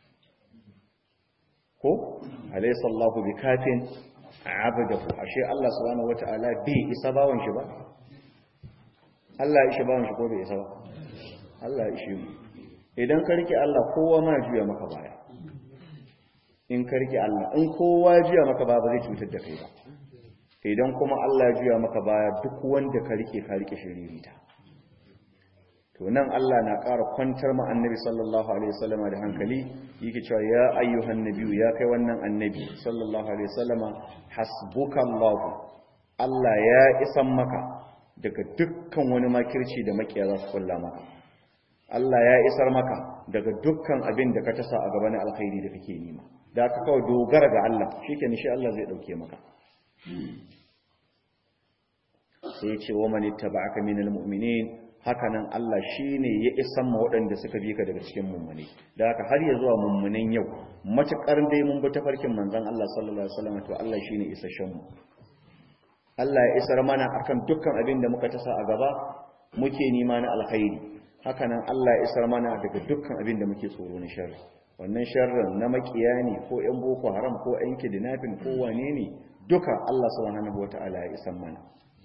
ko alaysa Allahu bikafin abdahu ashe Allah subhanahu wataala bai isa bawon shi ba Allah ya ishe bawon shi ko bai isa ba Allah ya ishe mu idan ka rike Allah kowa ma juya maka baya in ka rike Allah in kowa juya maka baya ba zai cutar da kai ba idan kuma Allah ya juya maka baya duk wanda ka rike ka rike shiririta to nan Allah na ƙara kwantar ma annabi sallallahu alaihi wasallam da hankali yake cewa ya ayyuhan nabiyyu ya kai wannan annabi sallallahu alaihi wasallam hasbukallahu Allah ya isan maka daga dukkan wani makirci da makiya za su kulla maka Allah ya isar maka daga dukkan abin da ka tasa a gaba na alkhairi da kake nima da ka kawai dogara ga Allah shikenan shi Allah zai dauke maka sai ya ce wa man ittaba'aka minal mu'minin hakanan Allah shine ya isan ma waɗanda suka bi ka daga cikin mummune da haka har ya zuwa mummunen yau matukar dai mun bi tafarkin manzon Allah sallallahu alaihi wasallam to Allah shine isasshen mu Allah ya isar mana akan dukkan abin da muka tasa a gaba muke nima na alkhairi hakanan Allah ya isar mana daga dukkan abin da muke tsoro na sharri wannan sharrin na makiya ne ko ƴan boko haram ko ƴan kidnapping ko wane ne duka Allah subhanahu wataala ya isar mana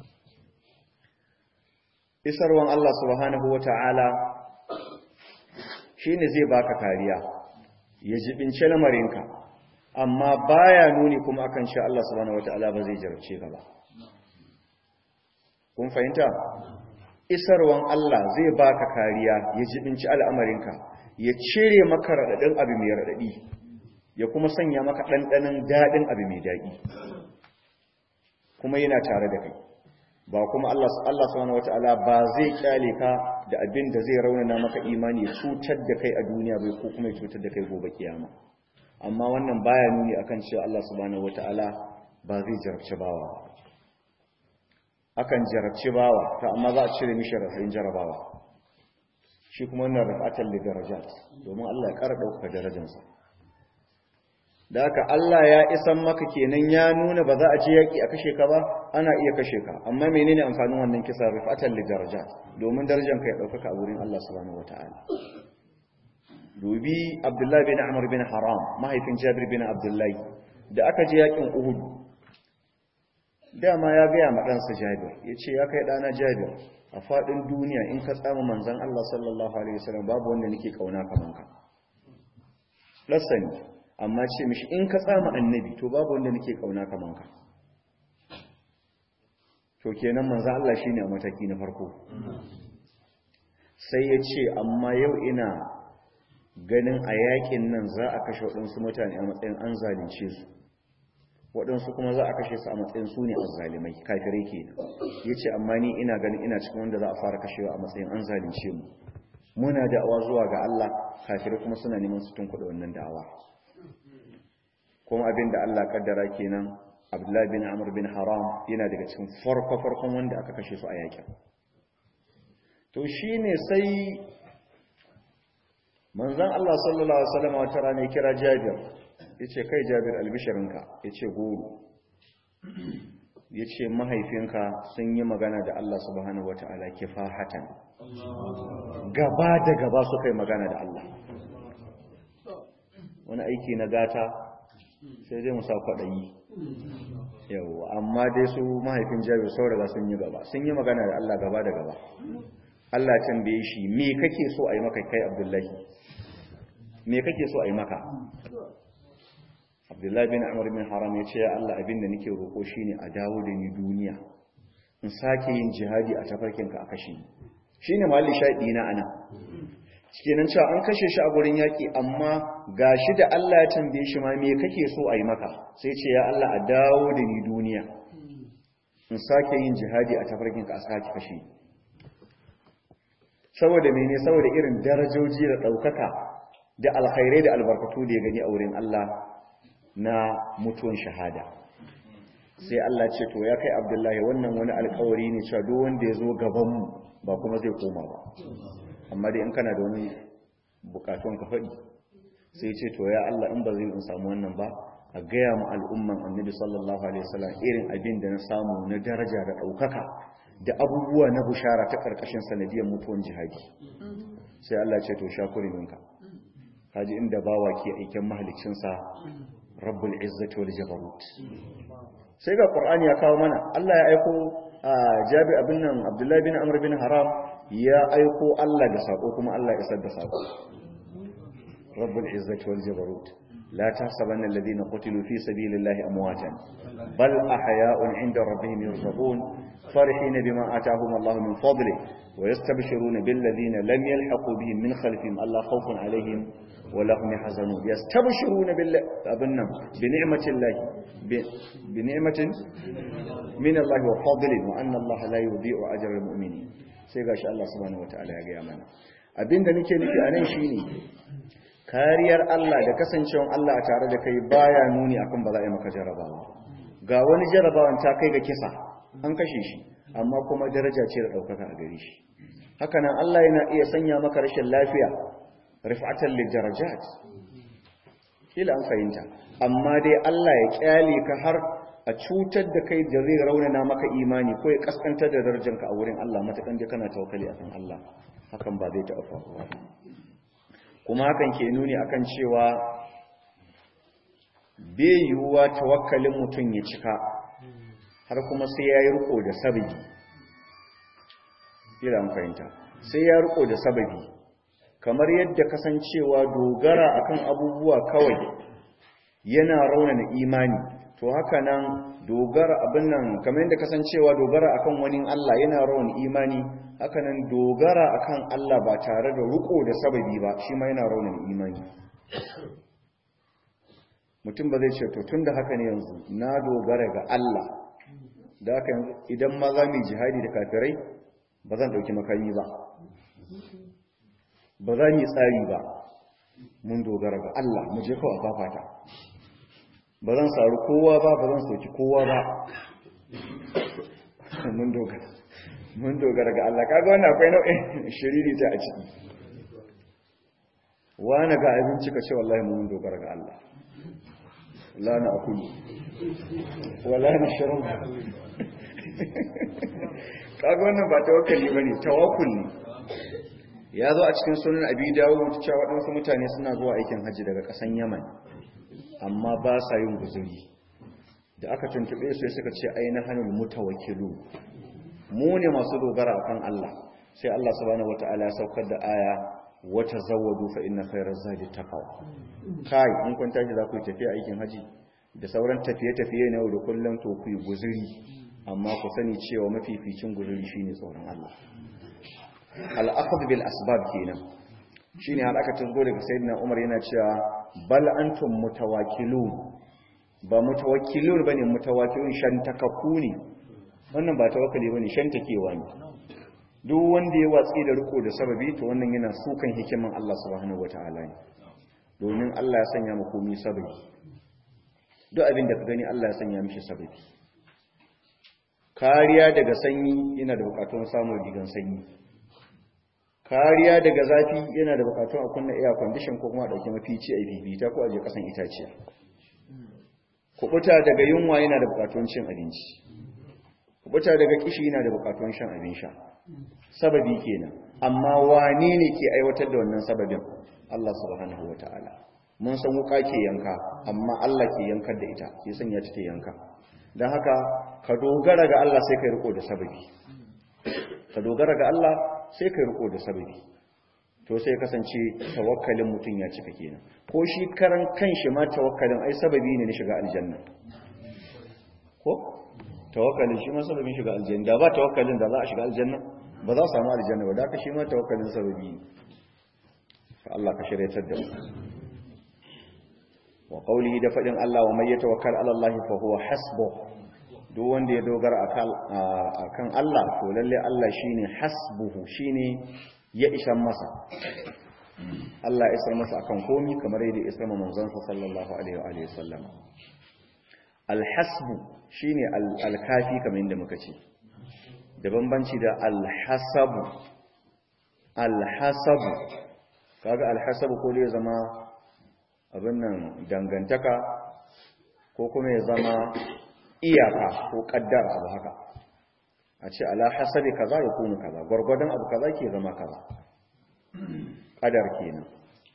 isarwan Allah subhanahu wataala shine zai baka kariya ya jibince lamarinka amma baya nuni kuma akan shi Allah subhanahu wataala ba zai jarabce ka ba kun fahimta isarwan Allah zai baka kariya ya jibinci al'amarinka ya cire maka radadin abu mai radadi ya kuma sanya maka dandanan dadin abu mai dadi kuma yana tare da kai ba kuma Allah Allah subhanahu wataala ba zai kyale ka da abin da zai raunana maka imani ya cutar da kai a duniya bai ko kuma ya cutar da kai gobe kiyama amma wannan baya nuni akan cewa Allah subhanahu wataala ba zai jarabce bawa akan jarabce bawa ta amma za a cire mishi rafin jarabawa shi kuma wannan rafatan li darajat domin Allah ya ƙara dauka darajarsa da haka Allah ya isan maka kenan ya nuna ba za a ce yaki a kashe ka ba ana iya kashe ka amma menene amfanin wannan kisa rafatan li darajat domin darajar ka ya dauka a wurin Allah subhanahu wataala dubi Abdullah bin Amr bin Haram mahaifin Jabir bin Abdullah da aka je yakin Uhud dama ya gaya ma ɗansa Jabir ya ce ya kai ɗana Jabir a faɗin duniya in ka tsama manzan Allah sallallahu alaihi wasallam babu wanda nake kauna kaman ka lasani amma ce mishi in ka tsama annabi to babu wanda nake kauna kaman ka to kenan manzan Allah shine a mataki na farko sai ya ce amma yau ina ganin a yakin nan za a kashe waɗansu mutane a matsayin an zalunce su waɗansu kuma za a kashe su a matsayin su ne azzalimai kafirai kenan yace amma ni ina ganin ina cikin wanda za a fara kashewa a matsayin an zalunce mu muna da'awa zuwa ga Allah kafirai kuma suna neman su tunkuɗe wannan da'awa kuma abinda Allah kaddara kenan Abdullah bin Amr bin Haram yana daga cikin farko farkon wanda aka kashe su a yakin to shine sai manzon Allah sallallahu alaihi wasallam wata rana ya kira Jabir yace kai Jabir albishirinka yace goro yace mahaifinka sun yi magana da Allah subhanahu wataala kifahatan gaba da gaba suka yi magana da Allah wani aiki na gata sai dai mu sa kwadayi yawa amma dai su mahaifin Jabir sau daga sun yi gaba sun yi magana da Allah gaba da gaba Allah tambaye shi me kake so a yi maka kai Abdullahi me kake so a yi maka Abdullahi bin Amr bin Haram ya ce ya Allah abinda nake roƙo shine a dawo da ni duniya in sake yin jihadi a tafarkinka a kashe ni shine malli shaidi na ana cikin cewa an kashe shi a gurin yaki amma gashi da Allah ya tambaye shi ma me kake so a yi maka sai ce ya Allah a dawo da ni duniya in sake yin jihadi a tafarkinka a sake kashe ni saboda mene saboda irin darajoji da daukaka da alkhairai da albarkatu da ya gani a wurin Allah na mutuwan shahada sai Allah ce to ya kai Abdullahi wannan wani alkawari ne cewa duk wanda ya zo gaban mu ba kuma zai koma ba amma dai in kana da wani bukatun ka faɗi sai ce to ya Allah in ba zai in samu wannan ba a gaya mu al'umman Annabi sallallahu alaihi wasallam irin abin da na samu na daraja da daukaka da abubuwa na bushara ta karkashin sanadiyar mutuwan jihadi sai Allah ce to shakuri minka kaji inda bawa ke aikin mahaliccinsa rabbul izzati wal jabarut sai ga qur'ani ya kawo mana Allah ya aiko jabi abin nan Abdullah bin Amr bin Haram ya aiko Allah da sako kuma Allah ya isar da sako rabbul izzati wal jabarut la tahsabanna alladhina qutilu fi sabilillahi amwatan bal ahya'un 'inda rabbihim yurzaqun فرحين بما آتاهم الله من فضله ويستبشرون بالذين لم يلحقوا بهم من خلفهم ألا خوف عليهم ولا هم يحزنون يستبشرون بالنعمة بنعمة الله بنعمة من الله وفضله وأن الله لا يضيع أجر المؤمنين سيغا شاء الله سبحانه وتعالى يا جماعة abinda nake nufi anan shine kariyar Allah da kasancewar Allah a tare da kai baya nuni akan ba za a yi maka jarabawa ga wani jarabawan ta kai ga kisa an kashe shi amma kuma daraja ce da daukaka a gare shi haka nan Allah yana iya sanya maka rashin lafiya rif'atan lil darajat kila an fahimta amma dai Allah ya kyale ka har a cutar da kai da zai raunana maka imani ko ya kaskantar da darajarka a wurin Allah matakan da kana tawakkali akan Allah hakan ba zai taɓa faruwa kuma hakan ke nuni akan cewa bai yiwuwa tawakkalin mutum ya cika har kuma sai ya yi riko da sababi ila an fahimta sai ya riko da sababi kamar yadda kasancewa dogara akan abubuwa kawai yana raunana imani to haka nan dogara abin nan kamar yadda kasancewa dogara akan wani Allah yana raunana imani haka nan dogara akan Allah ba tare da riko da sababi ba shi ma yana raunana imani mutum ba zai ce to tunda haka ne yanzu na dogara ga Allah da haka idan ma za mu yi jihadi da kafirai ba zan ɗauki makami ba ba za mu yi tsari ba mun dogara ga Allah mu je kawai fafata ba zan saru kowa ba ba zan soki kowa ba mun dogara mun dogara ga Allah kaga wannan akwai nau'in shiriri ta a ciki wani ga abinci ka ce wallahi mun dogara ga Allah la na akulu wala na shirin kaga wannan ba tawakkali bane tawakkul ne ya zo a cikin sunan abi dawud cewa waɗansu mutane suna zuwa aikin hajji daga ƙasan yaman amma ba sa yin guzuri da aka tuntube su suka ce aina hanul mutawakkilu mu ne masu dogara akan Allah sai Allah subhanahu wataala ya saukar da aya wata zawadu fa inna khayra zadi taqwa kai in kun tashi za ku tafi aikin haji da sauran tafiye-tafiye na yau da kullum to ku yi guzuri amma ku sani cewa mafificin guzuri shine tsoron Allah al-akhd bil asbab kenan shine har aka tungo daga sayyidina Umar yana cewa bal antum mutawakkilun ba mutawakkilun bane mutawakkilun shantakakku ne wannan ba tawakkali bane shantakewa ne duk wanda ya watsi da riko da sababi to wannan yana sukan hikiman Allah subhanahu wataala ne domin Allah ya sanya mu komai sababi duk abin da ka gani Allah ya sanya mishi sababi kariya daga sanyi yana da bukatun samun rigan sanyi kariya daga zafi yana da bukatun a kunna air condition ko kuma a dauki mafici a bibita ko a je kasan itaciya kubuta daga yunwa yana da bukatun cin abinci kubuta daga kishi yana da bukatun shan abin sha sababi kenan amma wane ne ke aiwatar da wannan sababin Allah subhanahu wataala mun san wuka ke yanka amma Allah ke yankar da ita ya sanya ta ta yanka dan haka ka dogara ga Allah sai kai riko da sababi ka dogara ga Allah sai kai riko da sababi to sai kasance tawakkalin mutun ya cika kenan ko shi karan kanshi ma tawakkalin ai sababi ne na shiga aljanna ko tawakkalin shi ma sababin shiga aljanna da ba tawakkalin da za a shiga aljanna ba za su samu aljanna ba da ka shi ma tawakkalin sababi ne Allah ka shiryatar da mu wa qawlihi da fadin Allah wa may yatawakkal ala Allah fa huwa hasbuh duk wanda ya dogara akan akan Allah to lalle Allah shine hasbuhu shine ya isar masa Allah ya isar masa akan komai kamar yadda ya isar manzon sa sallallahu alaihi wa alihi wasallam al-hasbu shine al-kafi kamar yadda muka ce da bambanci da al-hasabu al-hasabu kaga al-hasabu ko ya zama abin nan dangantaka ko kuma ya zama iyaka ko kaddara abu haka a ce ala hasabi kaza ya kuma kaza gurgurdan abu kaza ke zama kaza kadar kenan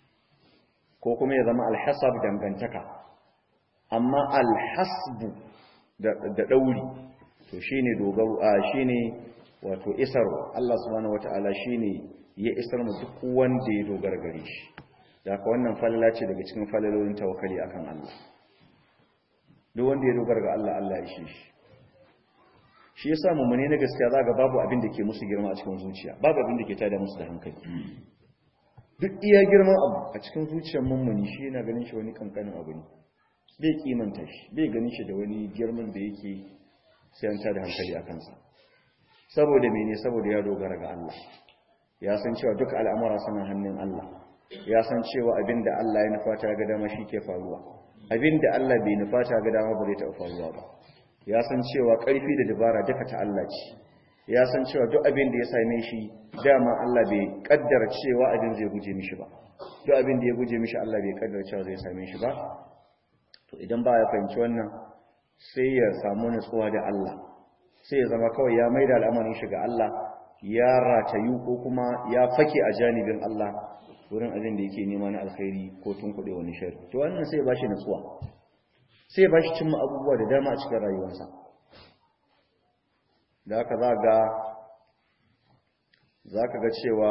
ko kuma ya zama al-hasab dangantaka amma al-hasbu da da dauri to shine dogaro a shine wato isarwa Allah subhanahu wataala shine ya isar mu duk wanda ya dogara gare shi da haka wannan falala ce daga cikin falalolin tawakkali akan Allah duk wanda ya dogara ga Allah Allah ya ishe shi shi yasa mummune na gaskiya zaka babu abin da ke musu girma a cikin zuciya babu abin da ke tada musu da hankali duk iya girman abu a cikin zuciyar mummuni shi yana ganin shi wani kankanin abu ne bai kimanta shi bai ganin shi da wani girman da yake sai an tada hankali a kansa saboda mene saboda ya dogara ga Allah ya san cewa duk al'amura suna hannun Allah ya san cewa abinda Allah ya nufa ta ga dama shi ke faruwa abinda Allah bai nufa ta ga dama ba zai taɓa faruwa ba ya san cewa ƙarfi da dabara duka ta Allah ce ya san cewa duk abin da ya same shi dama Allah bai kaddara cewa abin zai guje mishi ba duk abin da ya guje mishi Allah bai kaddara cewa zai same shi ba to idan ba ya fahimci wannan sai ya samu nutsuwa da Allah sai ya zama kawai ya maida al'amarin shi ga Allah ya ratayu ko kuma ya fake a janibin Allah wurin abin da yake nema na alkhairi ko tunkuɗe wani shari to wannan sai ya bashi nutsuwa sai ya bashi cimma abubuwa da dama a cikin rayuwarsa da haka za ga za ka ga cewa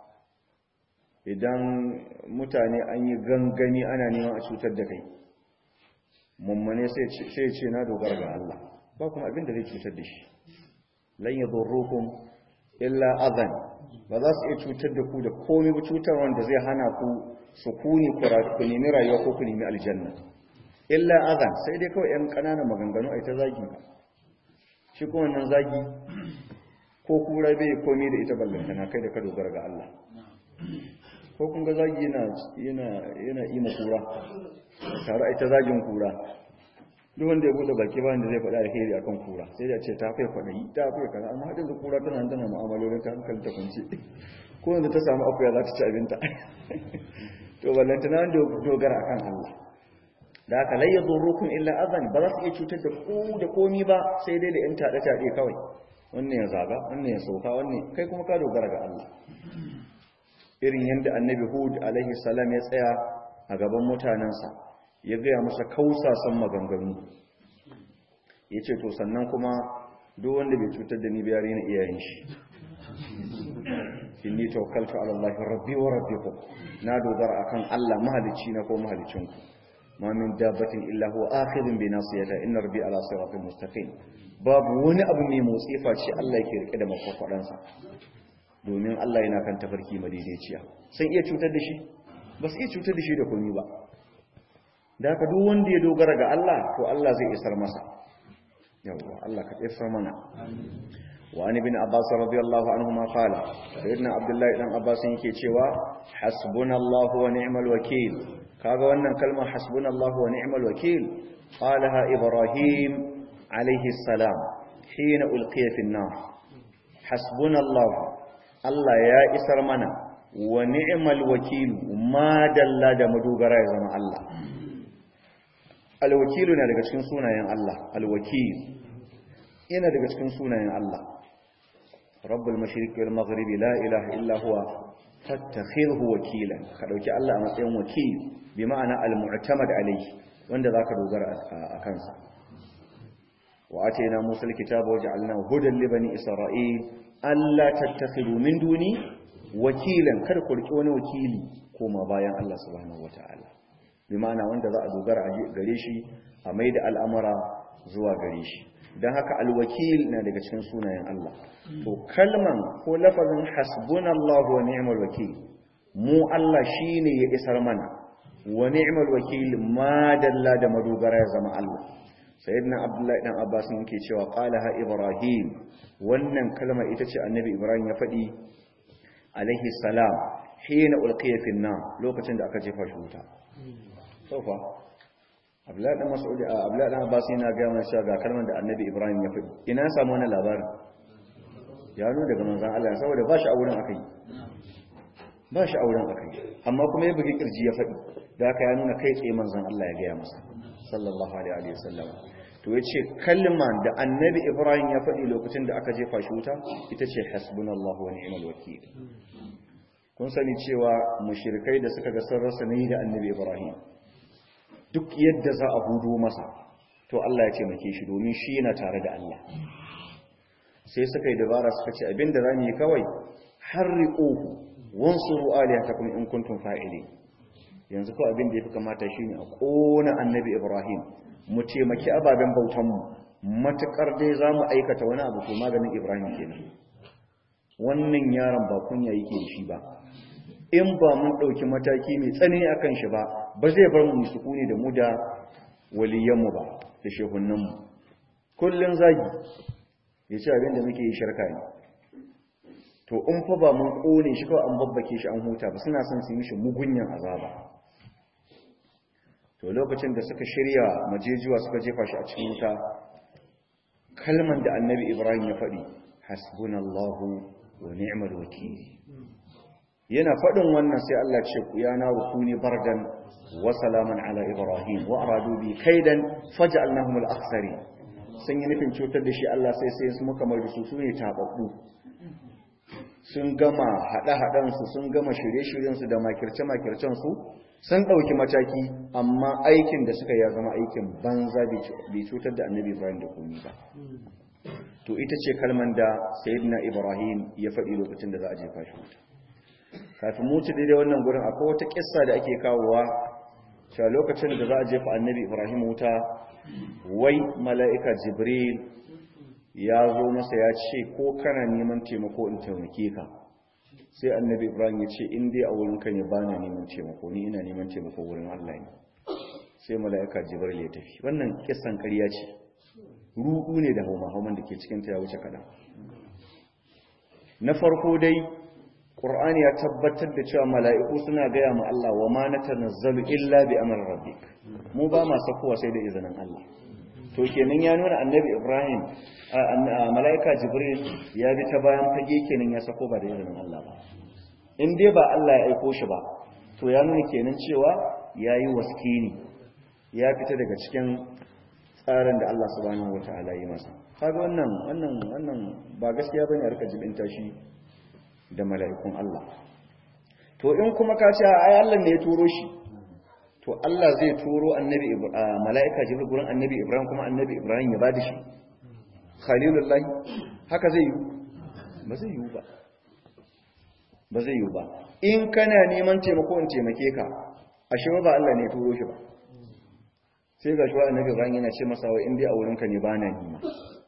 idan mutane an yi gangami ana neman a cutar da kai mummune sai ya ce na dogara ga Allah ba kuma abin da zai cutar da shi lan yadurrukum illa adhan ba za su iya cutar da ku da komai ba cutar wanda zai hana ku sukuni ku nemi rayuwa ko ku nemi aljanna illa adhan sai dai kawai yan ƙananan maganganu ai ta zagi shi kuma wannan zagi ko kura bai komai da ita ballantana kai da ka dogara ga Allah ko kun ga zagi yana yana yana ima kura tare ai ta zagin kura duk wanda ya bude baki ba wanda zai faɗa alheri akan kura sai da ce ta fai faɗi ta fai kaza amma hadin da kura tana tana mu'amalolin ta hankali ta kunce ko wanda ta samu akuya za ta ci abinta to ballantana wanda dogara akan Allah da haka lai yadurrukum illa adhan ba za su iya cutar da ku da komi ba sai dai da yan tada tade kawai wannan ya zaga wannan ya sauka wannan kai kuma ka dogara ga Allah irin yanda annabi Hud alaihi salam ya tsaya a gaban mutanansa ya gaya masa kausasan maganganu yace to sannan kuma duk wanda bai cutar da ni ba yare na iyayen shi inni tawakkaltu ala Allah rabbi wa rabbikum na dogara akan Allah mahalicci na ko mahalicinku ma min dabbatin illa huwa akhidun bi nasiyatiha inna rabbi ala siratin mustaqim babu wani abu mai motsi face Allah yake rike da makwadan sa domin Allah yana kan tafarki madaidaiciya sun iya cutar da shi ba su iya cutar da shi da komai ba da haka duk wanda ya dogara ga Allah to Allah zai isar masa yawa Allah ka isar mana wa an ibn Abbas radiyallahu anhu ma qala sayyidina Abdullah ibn Abbas yake cewa hasbunallahu wa ni'mal wakeel kaga wannan kalmar hasbunallahu wa ni'mal wakeel qalaha Ibrahim alayhi salam hina ulqiya fi an-nar hasbunallahu Allah ya isar mana wa ni'mal wakeel ma dalla da madogara ya zama Allah alwakilu na daga cikin sunayen Allah alwakil yana daga cikin sunayen Allah rabbul mashriqi wal maghribi la ilaha illa huwa fattakhirhu wakilan ka dauki Allah a matsayin wakil bi ma'ana almu'tamad alayhi wanda zaka dogara a kansa wa atayna musa alkitaba waja'alnahu hudan li bani isra'il alla tattakhidu min duni wakilan kada ku riki wani wakili koma bayan Allah subhanahu wataala bi ma'ana wanda za a dogara a gare shi a mai da al'amura zuwa gare shi don haka alwakil na daga cikin sunayen Allah to kalman ko lafazin hasbunallahu wa ni'mal wakil mu Allah shine ya isar mana wa ni'mal wakil ma dalla da madogara ya zama Allah sayyidina abdullahi dan abbas yake cewa qalaha ibrahim wannan kalma ita ce annabi ibrahim ya faɗi alaihi salam hina ulqiya fi an-nar lokacin da aka jefa shi wuta sofa abdullahi dan mas'udi abdullahi dan abbas yana ga mana cewa ga kalmar da annabi ibrahim ya faɗi ina samu wannan labarin ya nuna daga manzon Allah saboda ba shi a wurin akai ba shi a wurin akai amma kuma ya bugi kirji ya faɗi da haka ya nuna kai tsaye manzon Allah ya gaya masa sallallahu alaihi wasallam to yace kalman da annabi ibrahim ya faɗi lokacin da aka jefa shi wuta ita ce hasbunallahu wa ni'mal wakeel kun sani cewa mushrikai da suka ga sun rasa ne da annabi ibrahim duk yadda za a hudo masa to Allah ya taimake shi domin shi yana tare da Allah sai suka yi dabara suka ce abinda zamu yi kawai harriquhu wansuru alihatakum in kuntum fa'ilin yanzu ko abin da yafi kamata shine a kona annabi Ibrahim mu taimaki ababen bautan mu matakar dai zamu aikata wani abu to maganin Ibrahim kenan wannan yaron ba kunya yake shi ba in ba mun dauki mataki mai tsanani akan shi ba ba zai bar mu sukuni da mu da waliyan mu ba da shehunnan mu kullun zagi yace abin da muke yi shirka ne to in fa ba mun kone shi kawai an babbake shi an huta ba suna son su yi mishi mugunyan azaba to lokacin da suka shirya majejuwa suka jefa shi a cikin wuta kalman da annabi Ibrahim ya faɗi hasbunallahu wa ni'mal wakeel yana faɗin wannan sai Allah ce ku ya naru kuni bardan wa salaman ala Ibrahim wa aradu bi kaidan faj'alnahum al-akhsari sun yi nufin cutar da shi Allah sai sai su muka mai da su sune tababbu sun gama haɗe-haɗensu sun gama shirye-shiryensu da makirce-makircensu sun ɗauki mataki amma aikin da suka ya zama aikin banza bai cutar da annabi Ibrahim da komi ba to ita ce kalman da sayyidina Ibrahim ya faɗi lokacin da za a jefa shi wuta kafin mutu daidai wannan gurin akwai wata kissa da ake kawowa cewa lokacin da za a jefa annabi Ibrahim wuta wai mala'ika Jibril ya zo masa ya ce ko kana neman taimako in taimake ka sai annabi Ibrahim ya ce in dai a wurinka ne bana neman taimako ni ina neman taimako wurin Allah ne sai mala'ika Jibril ya tafi wannan kissan ƙarya ce ruɗu ne da hauma-hauman da ke cikin ta ya wuce kaɗan na farko dai Qur'ani ya tabbatar da cewa mala'iku suna gaya ma Allah wa ma natanazzalu illa bi amri rabbik mu ba ma sakowa sai da izinin Allah to kenan ya nuna annabi Ibrahim mala'ika Jibril ya bi ta bayan fage kenan ya sako ba da izinin Allah ba in dai ba Allah ya aiko shi ba to ya nuna kenan cewa yayi waskini ya fita daga cikin tsarin da Allah subhanahu wataala yi masa kaga wannan wannan wannan ba gaskiya bane a rika jibinta shi da mala'ikun Allah to in kuma ka ce ai Allah ne ya turo shi to Allah zai turo annabi mala'ika jibril gurin annabi Ibrahim kuma annabi Ibrahim ya bada shi khalilullah haka zai yi ba zai yi ba ba zai yi ba in kana neman taimako in taimake ka ashe ba Allah ne ya turo shi ba sai ga shi annabi Ibrahim yana ce masa wa in dai a wurinka ne ba na nima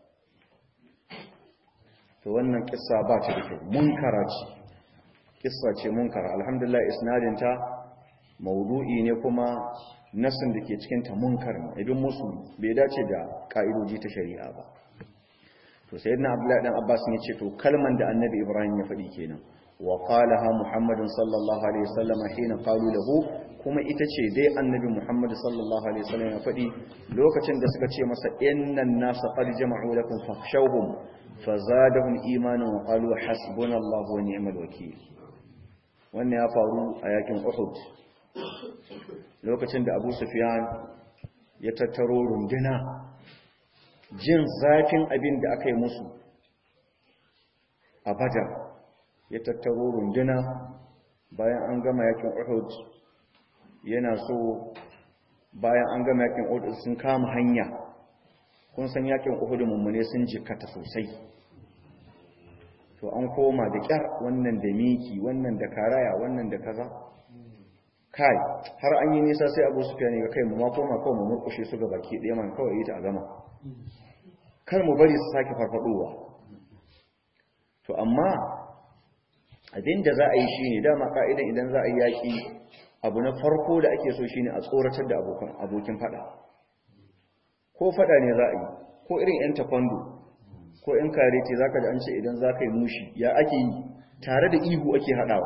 to wannan kissa ba ta da kyau munkara ce kissa ce munkara alhamdulillah isnadin ta maudu'i ne kuma nasin da ke cikin ta munkar ne idan musu bai dace da ka'idoji ta shari'a ba to sayyidina abdullahi dan abbas ne ce to kalman da annabi ibrahim ya faɗi kenan wa qalaha muhammadun sallallahu alaihi wasallam hina qalu lahu kuma ita ce dai annabi muhammad sallallahu alaihi wasallam ya faɗi lokacin da suka ce masa innan nasa qad jama'u lakum fakhshawhum fazadahum imanan wa qalu hasbunallahu wa ni'mal wakeel wannan ya faru a yakin uhud lokacin da abu sufyan ya tattaro runduna jin zafin abin da aka yi musu a badar ya tattaro runduna bayan an gama yakin uhud yana so bayan an gama yakin uhud sun kama hanya kun san yakin uhud mummune sun jikata sosai to an koma da kyar wannan da miki wannan da karaya wannan da kaza kai har an yi nisa sai abu sufyan ya kai mu ma koma kawai mu murkushe su ga baki ɗaya man kawai yi ta a gama kar mu bari su sake farfadowa to amma abinda za a yi shine dama ka'idan idan za a yi yaki abu na farko da ake so shine a tsoratar da abokan abokin fada ko fada ne za a yi ko irin yan taekwondo ko yan karate zaka ji an ce idan zaka yi nushi ya ake yi tare da ihu ake hadawa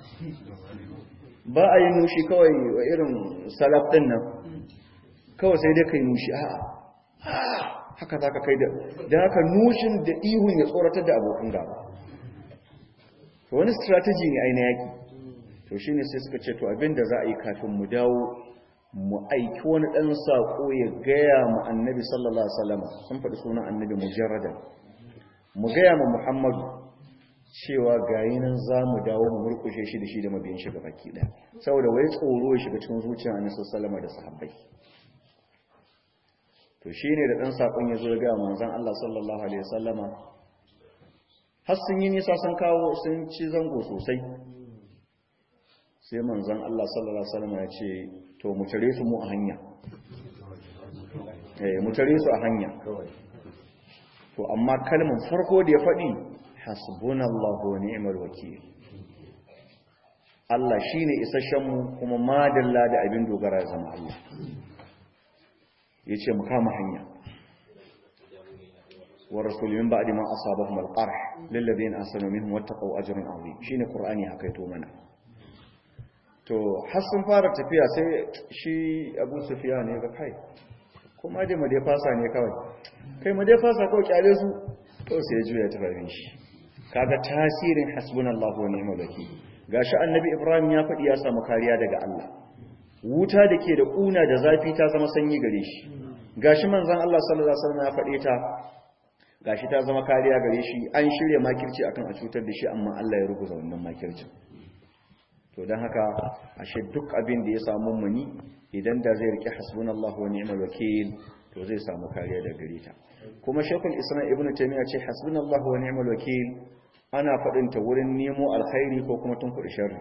ba a yi nushi kawai wa irin salaf din nan kawai sai dai kai nushi a'a haka za ka kai da da haka nushin da ihun ya tsoratar da abokan gaba to wani strategy ne aina yaki to shine sai suka ce to abinda za a yi kafin mu dawo mu aiki wani dan sako ya gaya mu annabi sallallahu alaihi wasallam sun faɗi sunan annabi mujarradan mu gaya mu muhammadu cewa gayi nan za mu dawo mu murkushe shi da shi da mabiyan shi gabaki ɗaya saboda wai tsoro ya shiga cikin zuciyar annabi sallallahu alaihi wasallam da sahabbai to shi ne da ɗan saƙon ya zo ga manzan Allah sallallahu Alaihi wasallama har sun yi nisa sun kawo sun ci zango sosai sai manzan Allah sallallahu Alaihi wasallama ya ce to mu tare su mu a hanya eh mu tare su a hanya to amma kalmar farko da ya faɗi hasbunallahu wa ni'mal wakeel Allah shine isasshen mu kuma madalla da abin dogara zama Allah yace mu kama hanya wa rasulun ba'di ma asabahum al-qarh lil ladina ahsanu minhum wattaqu ajrun azim shine qur'ani haka to mana to har sun fara tafiya sai shi Abu Sufyan ne ga kai kuma dai mu dai fasa ne kawai kai mu dai fasa kawai kyale su to sai ya juya ta rabin shi kaga tasirin hasbunallahu wa ni'mal wakeel gashi annabi Ibrahim ya faɗi ya samu kariya daga Allah wuta da ke da ƙuna da zafi ta zama sanyi gare shi gashi manzon Allah sallallahu alaihi wasallam ya faɗe ta gashi ta zama kariya gare shi an shirya makirci akan a cutar da shi amma Allah ya ruguza wannan makircin to dan haka ashe duk abin da ya samu muni idan da zai rike hasbunallahu wa ni'mal wakeel to zai samu kariya daga gare ta kuma Sheikhul Islam Ibn Taymiyyah ce hasbunallahu wa ni'mal wakeel ana faɗin ta wurin nemo alkhairi ko kuma tunkuɗe sharri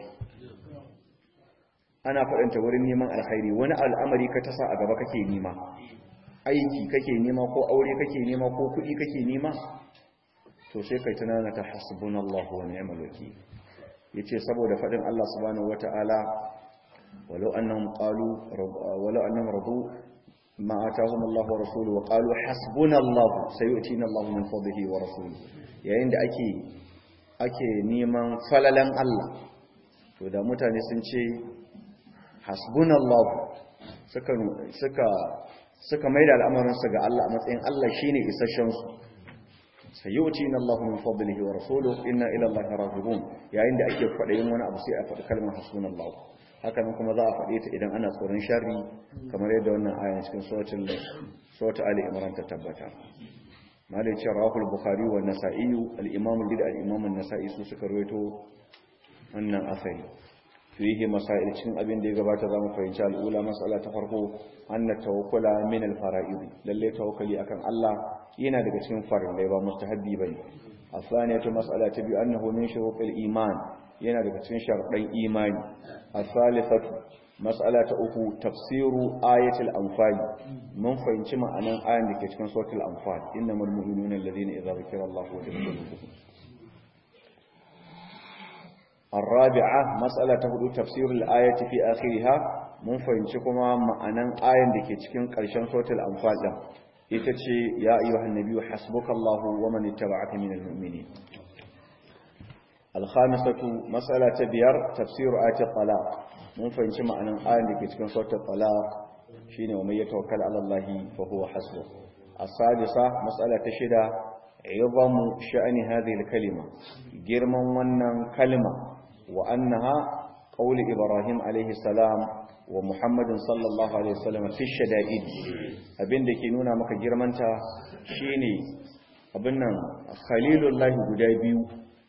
ana faɗanta wurin neman alkhairi wani al'amari ka tasa a gaba kake nema aiki kake nema ko aure kake nema ko kuɗi kake nema to sai kai tunana ta hasbunallahu wa ni'mal wakeel yace saboda faɗin Allah subhanahu wata'ala walau annahum qalu walau annahum radu ma atahum Allah wa rasuluhu wa qalu hasbunallahu sayu'tina Allah min fadlihi wa rasuluhu yayin da ake ake neman falalan Allah to da mutane sun ce hasbunallahu suka suka suka maida al'amarin su ga Allah a matsayin Allah shine isasshen su sayyutina Allahu min fadlihi wa rasuluhu inna ila Allahi raghibun yayin da ake fadayin wani abu sai a faɗi kalmar hasbunallahu haka nan kuma za a faɗe ta idan ana tsoron sharri kamar yadda wannan aya cikin suratul suratul ali imran ta tabbata malai ce rawahul bukhari wa nasa'i al-imam al-imam an-nasa'i su suka rawaito wannan asari fiye masail cikin abin da ya gabata za mu fahimci al'ula mas'ala ta farko anna tawakkula min al-fara'id lalle tawakkali akan Allah yana daga cikin farillai ba mustahabbi bane asaniyatu mas'ala ta biyu annahu min shuruqil iman yana daga cikin sharuɗan imani as-salisatu mas'ala ta uku tafsiru ayatul anfal mun fahimci ma'anan ayan da ke cikin suratul anfal innamal mu'minuna alladhina idza zukira Allahu wajilat qulubuhum الرابعة مسألة هدو تفسير الآية في آخرها mun fahimci kuma ma'anan ayan da ke cikin ƙarshen suratul anfal din ita ce ya ayyuhan nabiyyu hasbukallahu wa man ittaba'aka minal mu'minin. al-khamisatu mas'ala ta biyar tafsir ayat talaq mun fahimci ma'anan ayan da ke cikin suratul talaq shine wa may yatawakkal 'ala allahi fa huwa hasbuh. as-sadisa mas'ala ta shida izamu sha'ani hadhihi al-kalima girman wannan kalma wa annaha qawl ibrahim alayhi salam wa muhammadin sallallahu alaihi wasallam fi shada'id abinda ke nuna maka girmanta shine abin nan khalilullahi guda biyu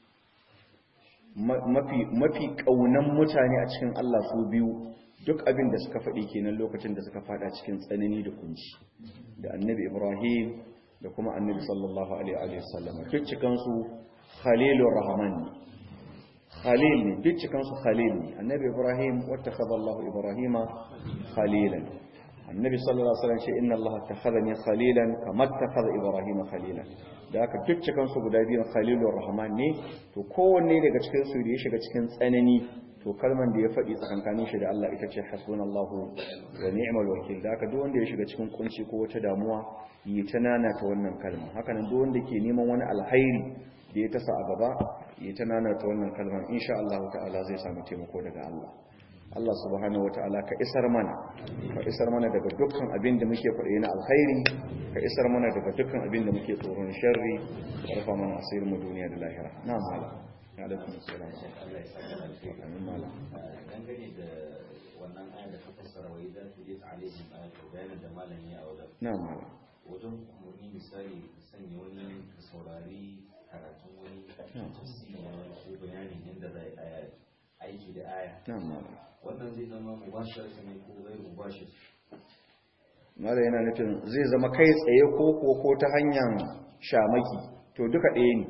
mafi mafi kaunan mutane a cikin Allah su biyu duk abin da suka faɗi kenan lokacin da suka fada cikin tsanani da kunci da annabi ibrahim da kuma annabi sallallahu alaihi wasallam duk cikan su khalilur rahman khalil ne duk cikan su khalil ne annabi ibrahim wattakhadha Allahu ibrahima khalilan annabi sallallahu alaihi wasallam ce inna Allaha takhadhani khalilan kama takhadha ibrahima khalilan da haka duk cikan su guda biyun khalilur rahman ne to kowanne daga cikin su da ya shiga cikin tsanani to kalman da ya faɗi tsakankanin shi da Allah ita ce hasbunallahu wa ni'mal wakil da haka duk wanda ya shiga cikin kunci ko wata damuwa yi ta nana ta wannan kalma haka nan duk wanda ke neman wani alkhairi da ya tasa a gaba yi ta nana ta wannan kalman insha Allah ta'ala zai samu taimako daga Allah Allah subhanahu wata'ala ka isar mana ka isar mana daga dukkan abin da muke faɗi na alkhairi ka isar mana daga dukkan abin da muke tsoron sharri ka rufa mana asirin mu duniya da lahira na'am malam alaikum assalam amin malam dangane da wannan aya da ta fassara wa idan tuliyat alaihim ayatu bayanan da malam ya aure na'am malam wajen umarni misali sanya wani saurari karatun wani tafsiri ko bayanin yadda zai aya aiki da aya na'am malam wannan zai zama mubashir ne ko ghairu mubashir malam yana nufin zai zama kai tsaye ko ko ko ta hanyar shamaki to duka ɗaya ne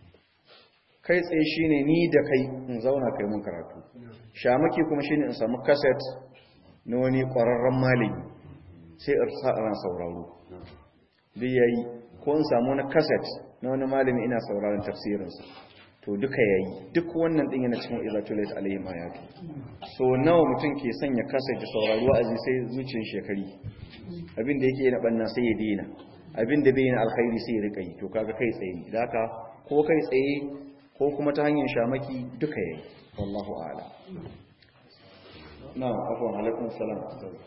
kai tsaye shine ni da kai in zauna kai mun karatu shamaki kuma shine in samu cassette na wani ƙwararren malami sai in sa ran sauraro duk yayi ko in samu wani cassette na wani malami ina sauraron tafsirinsa to duka yayi duk wannan din yana cikin izatulat alayhi ayatu so nawa mutum ke sanya cassette da sauraro wa'azi sai zuciyar shekari abin da yake na banna sai ya dena abin da bai na alkhairi sai ya rika yi to kaga kai tsaye ne da haka ko kai tsaye ko kuma ta hanyar shamaki duka yayi wallahu a'ala na'am afwan alaikum salam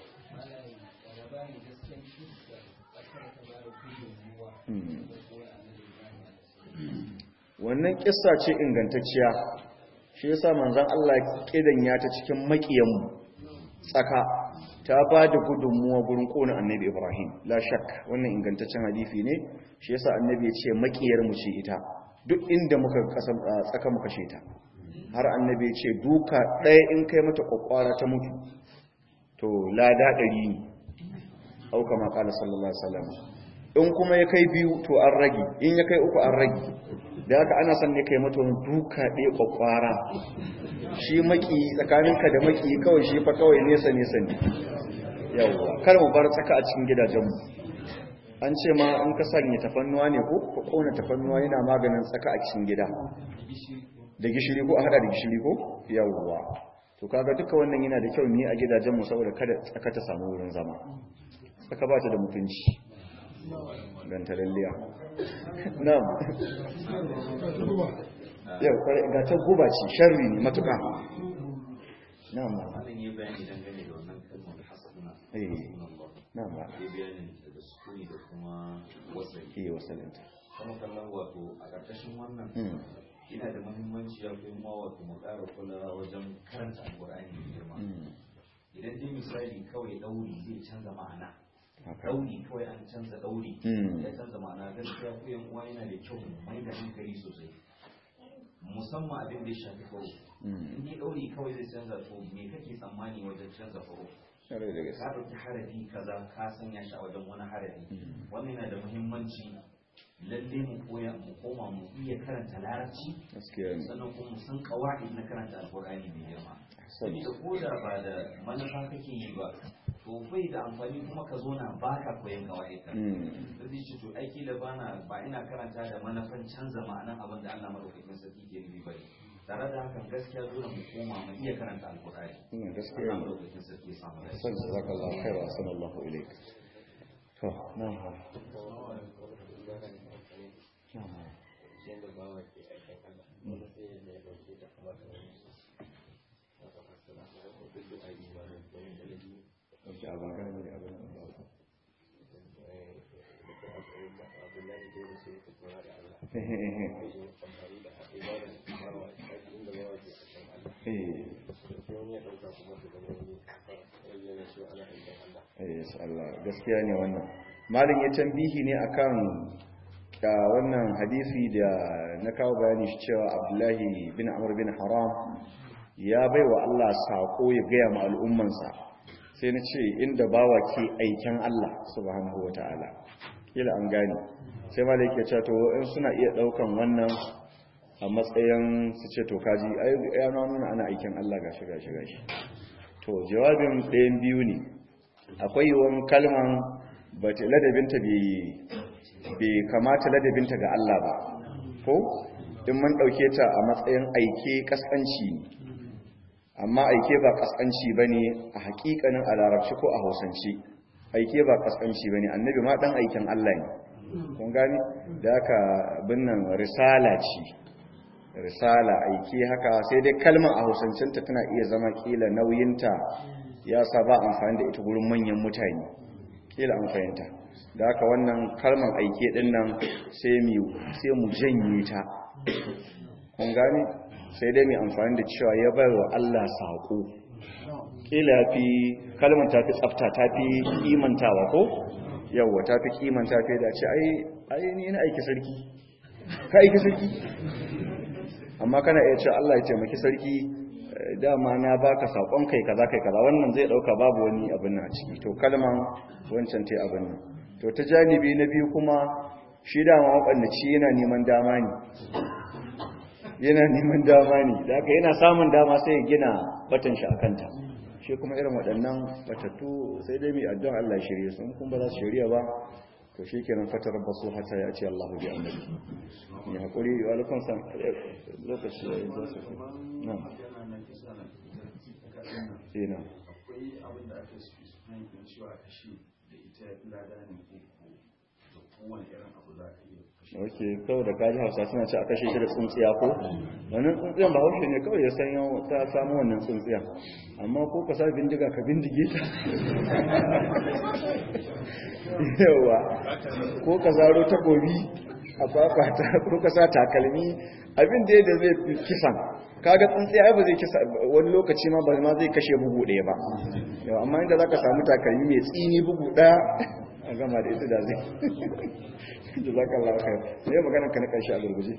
wannan kissa ce ingantacciya shi yasa manzon Allah kidan ya ta cikin makiyanmu tsaka ta ba da gudunmuwa gurin kona annabi Ibrahim la shak wannan ingantaccen hadisi ne shi yasa annabi ya ce makiyar mu ce ita duk inda muka kasan tsaka muka sheta har annabi ya ce duka ɗaya in kai mata kwakwara ta mutu to lada ɗari ne au kama kala sallallahu alaihi wasallam in kuma ya kai biyu to an rage in ya kai uku an rage da haka ana son ne kai mata wani duka ɗaya kwakwara shi maki tsakaninka da maki kawai shi fa kawai nesa nesa ne yawwa kar mu bar tsaka a cikin gidajenmu an ce ma in ka sanya tafannuwa ne ko ko kona tafannuwa yana maganin tsaka a cikin gida da gishiri ko a hada da gishiri ko yawwa to kaga duka wannan yana da kyau ne a gidajenmu saboda kada tsaka ta samu wurin zama tsaka ba ta da mutunci dan talalliya na'am yau kare ga ta guba ce sharri ne matuka na'am malam ya bayani dangane da wannan kalmar hasbuna eh na'am ba ya bayani da sukuni da kuma wasali eh wasalanta kuma kallon wato a ƙarƙashin wannan ina da muhimmanci ya fi ma wato mu ƙara kula wajen karanta alƙur'ani da girma idan dai misali kawai ɗauri zai canza ma'ana ɗauri kawai an canza ɗauri ya canza ma'ana gaskiya ko yan uwa yana da kyau mai da hankali sosai musamman abin da ya shafi faro in yi ɗauri kawai zai canza to me kake tsammani wajen canza faro ka ɗauki harafi kaza ka sanya shi a wajen wani harafi wannan yana da muhimmanci lalle mu koya mu koma mu iya karanta larabci sannan kuma mu san kawai na karanta alqur'ani mai girma saboda ko da ba da manufa kake yi ba to bai da amfani kuma ka zo na baka koyan kawai ka sai ce to aiki da bana ba ina karanta da manufan canza ma'anan abin da Allah madaukakin sarki ke nufi bane tare da hakan gaskiya dole mu koma mu iya karanta alqur'ani ina gaskiya ne san jazakallahu khairan sallallahu alaihi to na ha gaskiya ne wannan malin ya tambihi ne akan wannan hadisi da na kawo bayani shi cewa Abdullahi bin Amr bin Haram ya baiwa Allah sako ya gaya ma al'ummansa sai na ce inda bawa ke aikin Allah subhanahu wataala kila an gane sai malai yake cewa to in suna iya daukan wannan a matsayin su ce to kaji ai ya nuna ana aikin Allah gashi gashi gashi to jawabin ɗayan biyu ne akwai yawan kalman bata ladabinta bai kamata ladabinta ga Allah ba ko in mun dauke ta a matsayin aike kaskanci ne amma aike ba kaskanci bane a hakikanin a larabci ko a hausance aike ba kaskanci bane annabi ma dan aikin Allah ne kun gani da haka binnan risala ce risala aike haka sai dai kalmar a hausancenta tana iya zama kila nauyinta ya saba amfani da ita gurin manyan mutane kila an fahimta da haka wannan kalmar aike din nan sai mu sai mu janye ta kun gani sai dai mu amfani da cewa ya bar wa Allah sako kila fi kalmar ta fi tsafta ta fi kimantawa ko yawa ta fi kimanta fi da ce ai ai ni ina aiki sarki ka aiki sarki amma kana iya cewa Allah ya taimaki sarki dama na baka sakon kai kaza kai kaza wannan zai dauka babu wani abin a ciki to kalman wancan tai abin nan to ta janibi na biyu kuma shi dama wakannaci yana neman dama ne yana neman dama ne da haka yana samun dama sai ya gina batan shi akan ta shi kuma irin waɗannan batattu sai dai mai addu'a Allah ya shirye su kun ba za su shirya ba to shikenan fatar basu hata ya ce Allahu bi annabi ya hakuri wa alaikum salam lokaci ya yi zasu na ina akwai abin da aka yi sunan yin cewa kashi da ita lada ne ko da kowane irin abu za ka iya kashe ok kawai da kaji hausa suna ce a kashe shi da tsuntsiya ko wannan tsuntsiyan ba haushe ne kawai ya san yau ta samu wannan tsuntsiyan amma ko ka sa bindiga ka bindige ta yawa ko ka zaro takobi a fafata ko ka sa takalmi abin da yadda zai kisan kaga tsuntsiya ai ba zai kisa wani lokaci ma ba ma zai kashe bugu ɗaya ba yawa amma inda zaka samu takalmi mai tsini bugu ɗaya a gama da ita da zai jazakallahu khair sai magana ka na karshe a gurguje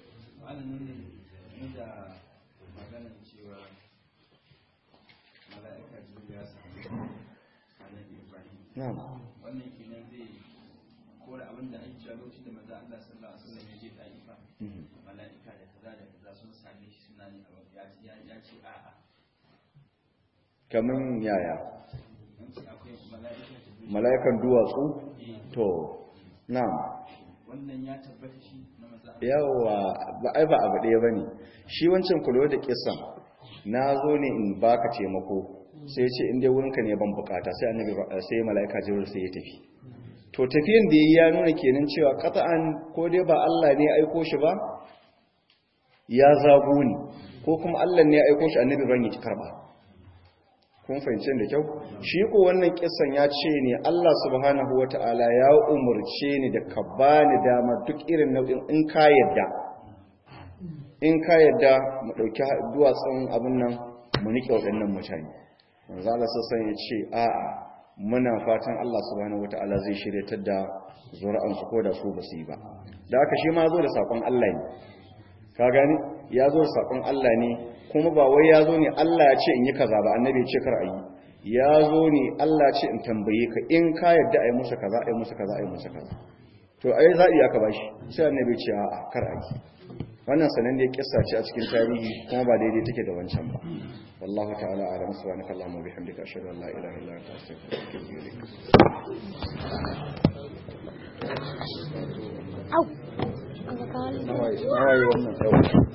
na'am wannan kenan zai kora abin da ake cewa lokacin da manzo Allah sallallahu alaihi wasallam ya je Taifa mala'ika da kaza da kaza sun same shi suna ne ya ya ce a'a kaman yaya akwai mala'ika mala'ikan duwatsu to na'am wannan ya tabbata shi na manzo yawa ba ai ba abu ɗaya bane shi wancan kulo da kissan na zo ne in baka taimako sai ce inda wurinka ne ban bukata sai annabi sai mala'ika jibril sai ya tafi to tafiyan da yayi ya nuna kenan cewa qat'an ko dai ba Allah ne ya aiko shi ba ya zago ni ko kuma Allah ne ya aiko shi annabi ban yi karba kun fahimce da kyau shi ko wannan kissan ya ce ne Allah subhanahu wataala ya umurce ni da ka bani dama duk irin nau'in in ka yadda in ka yadda mu dauki duwatsun abin nan mu nike waɗannan mutane manzo Allah sassan ya ce a'a muna fatan Allah subhanahu wataala zai shiryatar da zuri'an su ko da su basu yi ba da haka shi ma zo da sakon Allah ne ka gani ya zo da sakon Allah ne kuma ba wai ya zo ne Allah ya ce in yi kaza ba annabi ya ce kar a yi ya zo ne Allah ya ce in tambaye ka in ka yadda a yi musu kaza a yi musu kaza a yi musu kaza to ai zaɓi aka bashi sai annabi ya ce a'a kar a yi wannan sanan da ya kissa ce a cikin tarihi kuma ba daidai take da wancan ba wallahu ta'ala a'lam subhanaka allahumma wa bihamdika ashhadu an la ilaha illa anta astaghfiruka wa atubu ilaik au an ga kawai wannan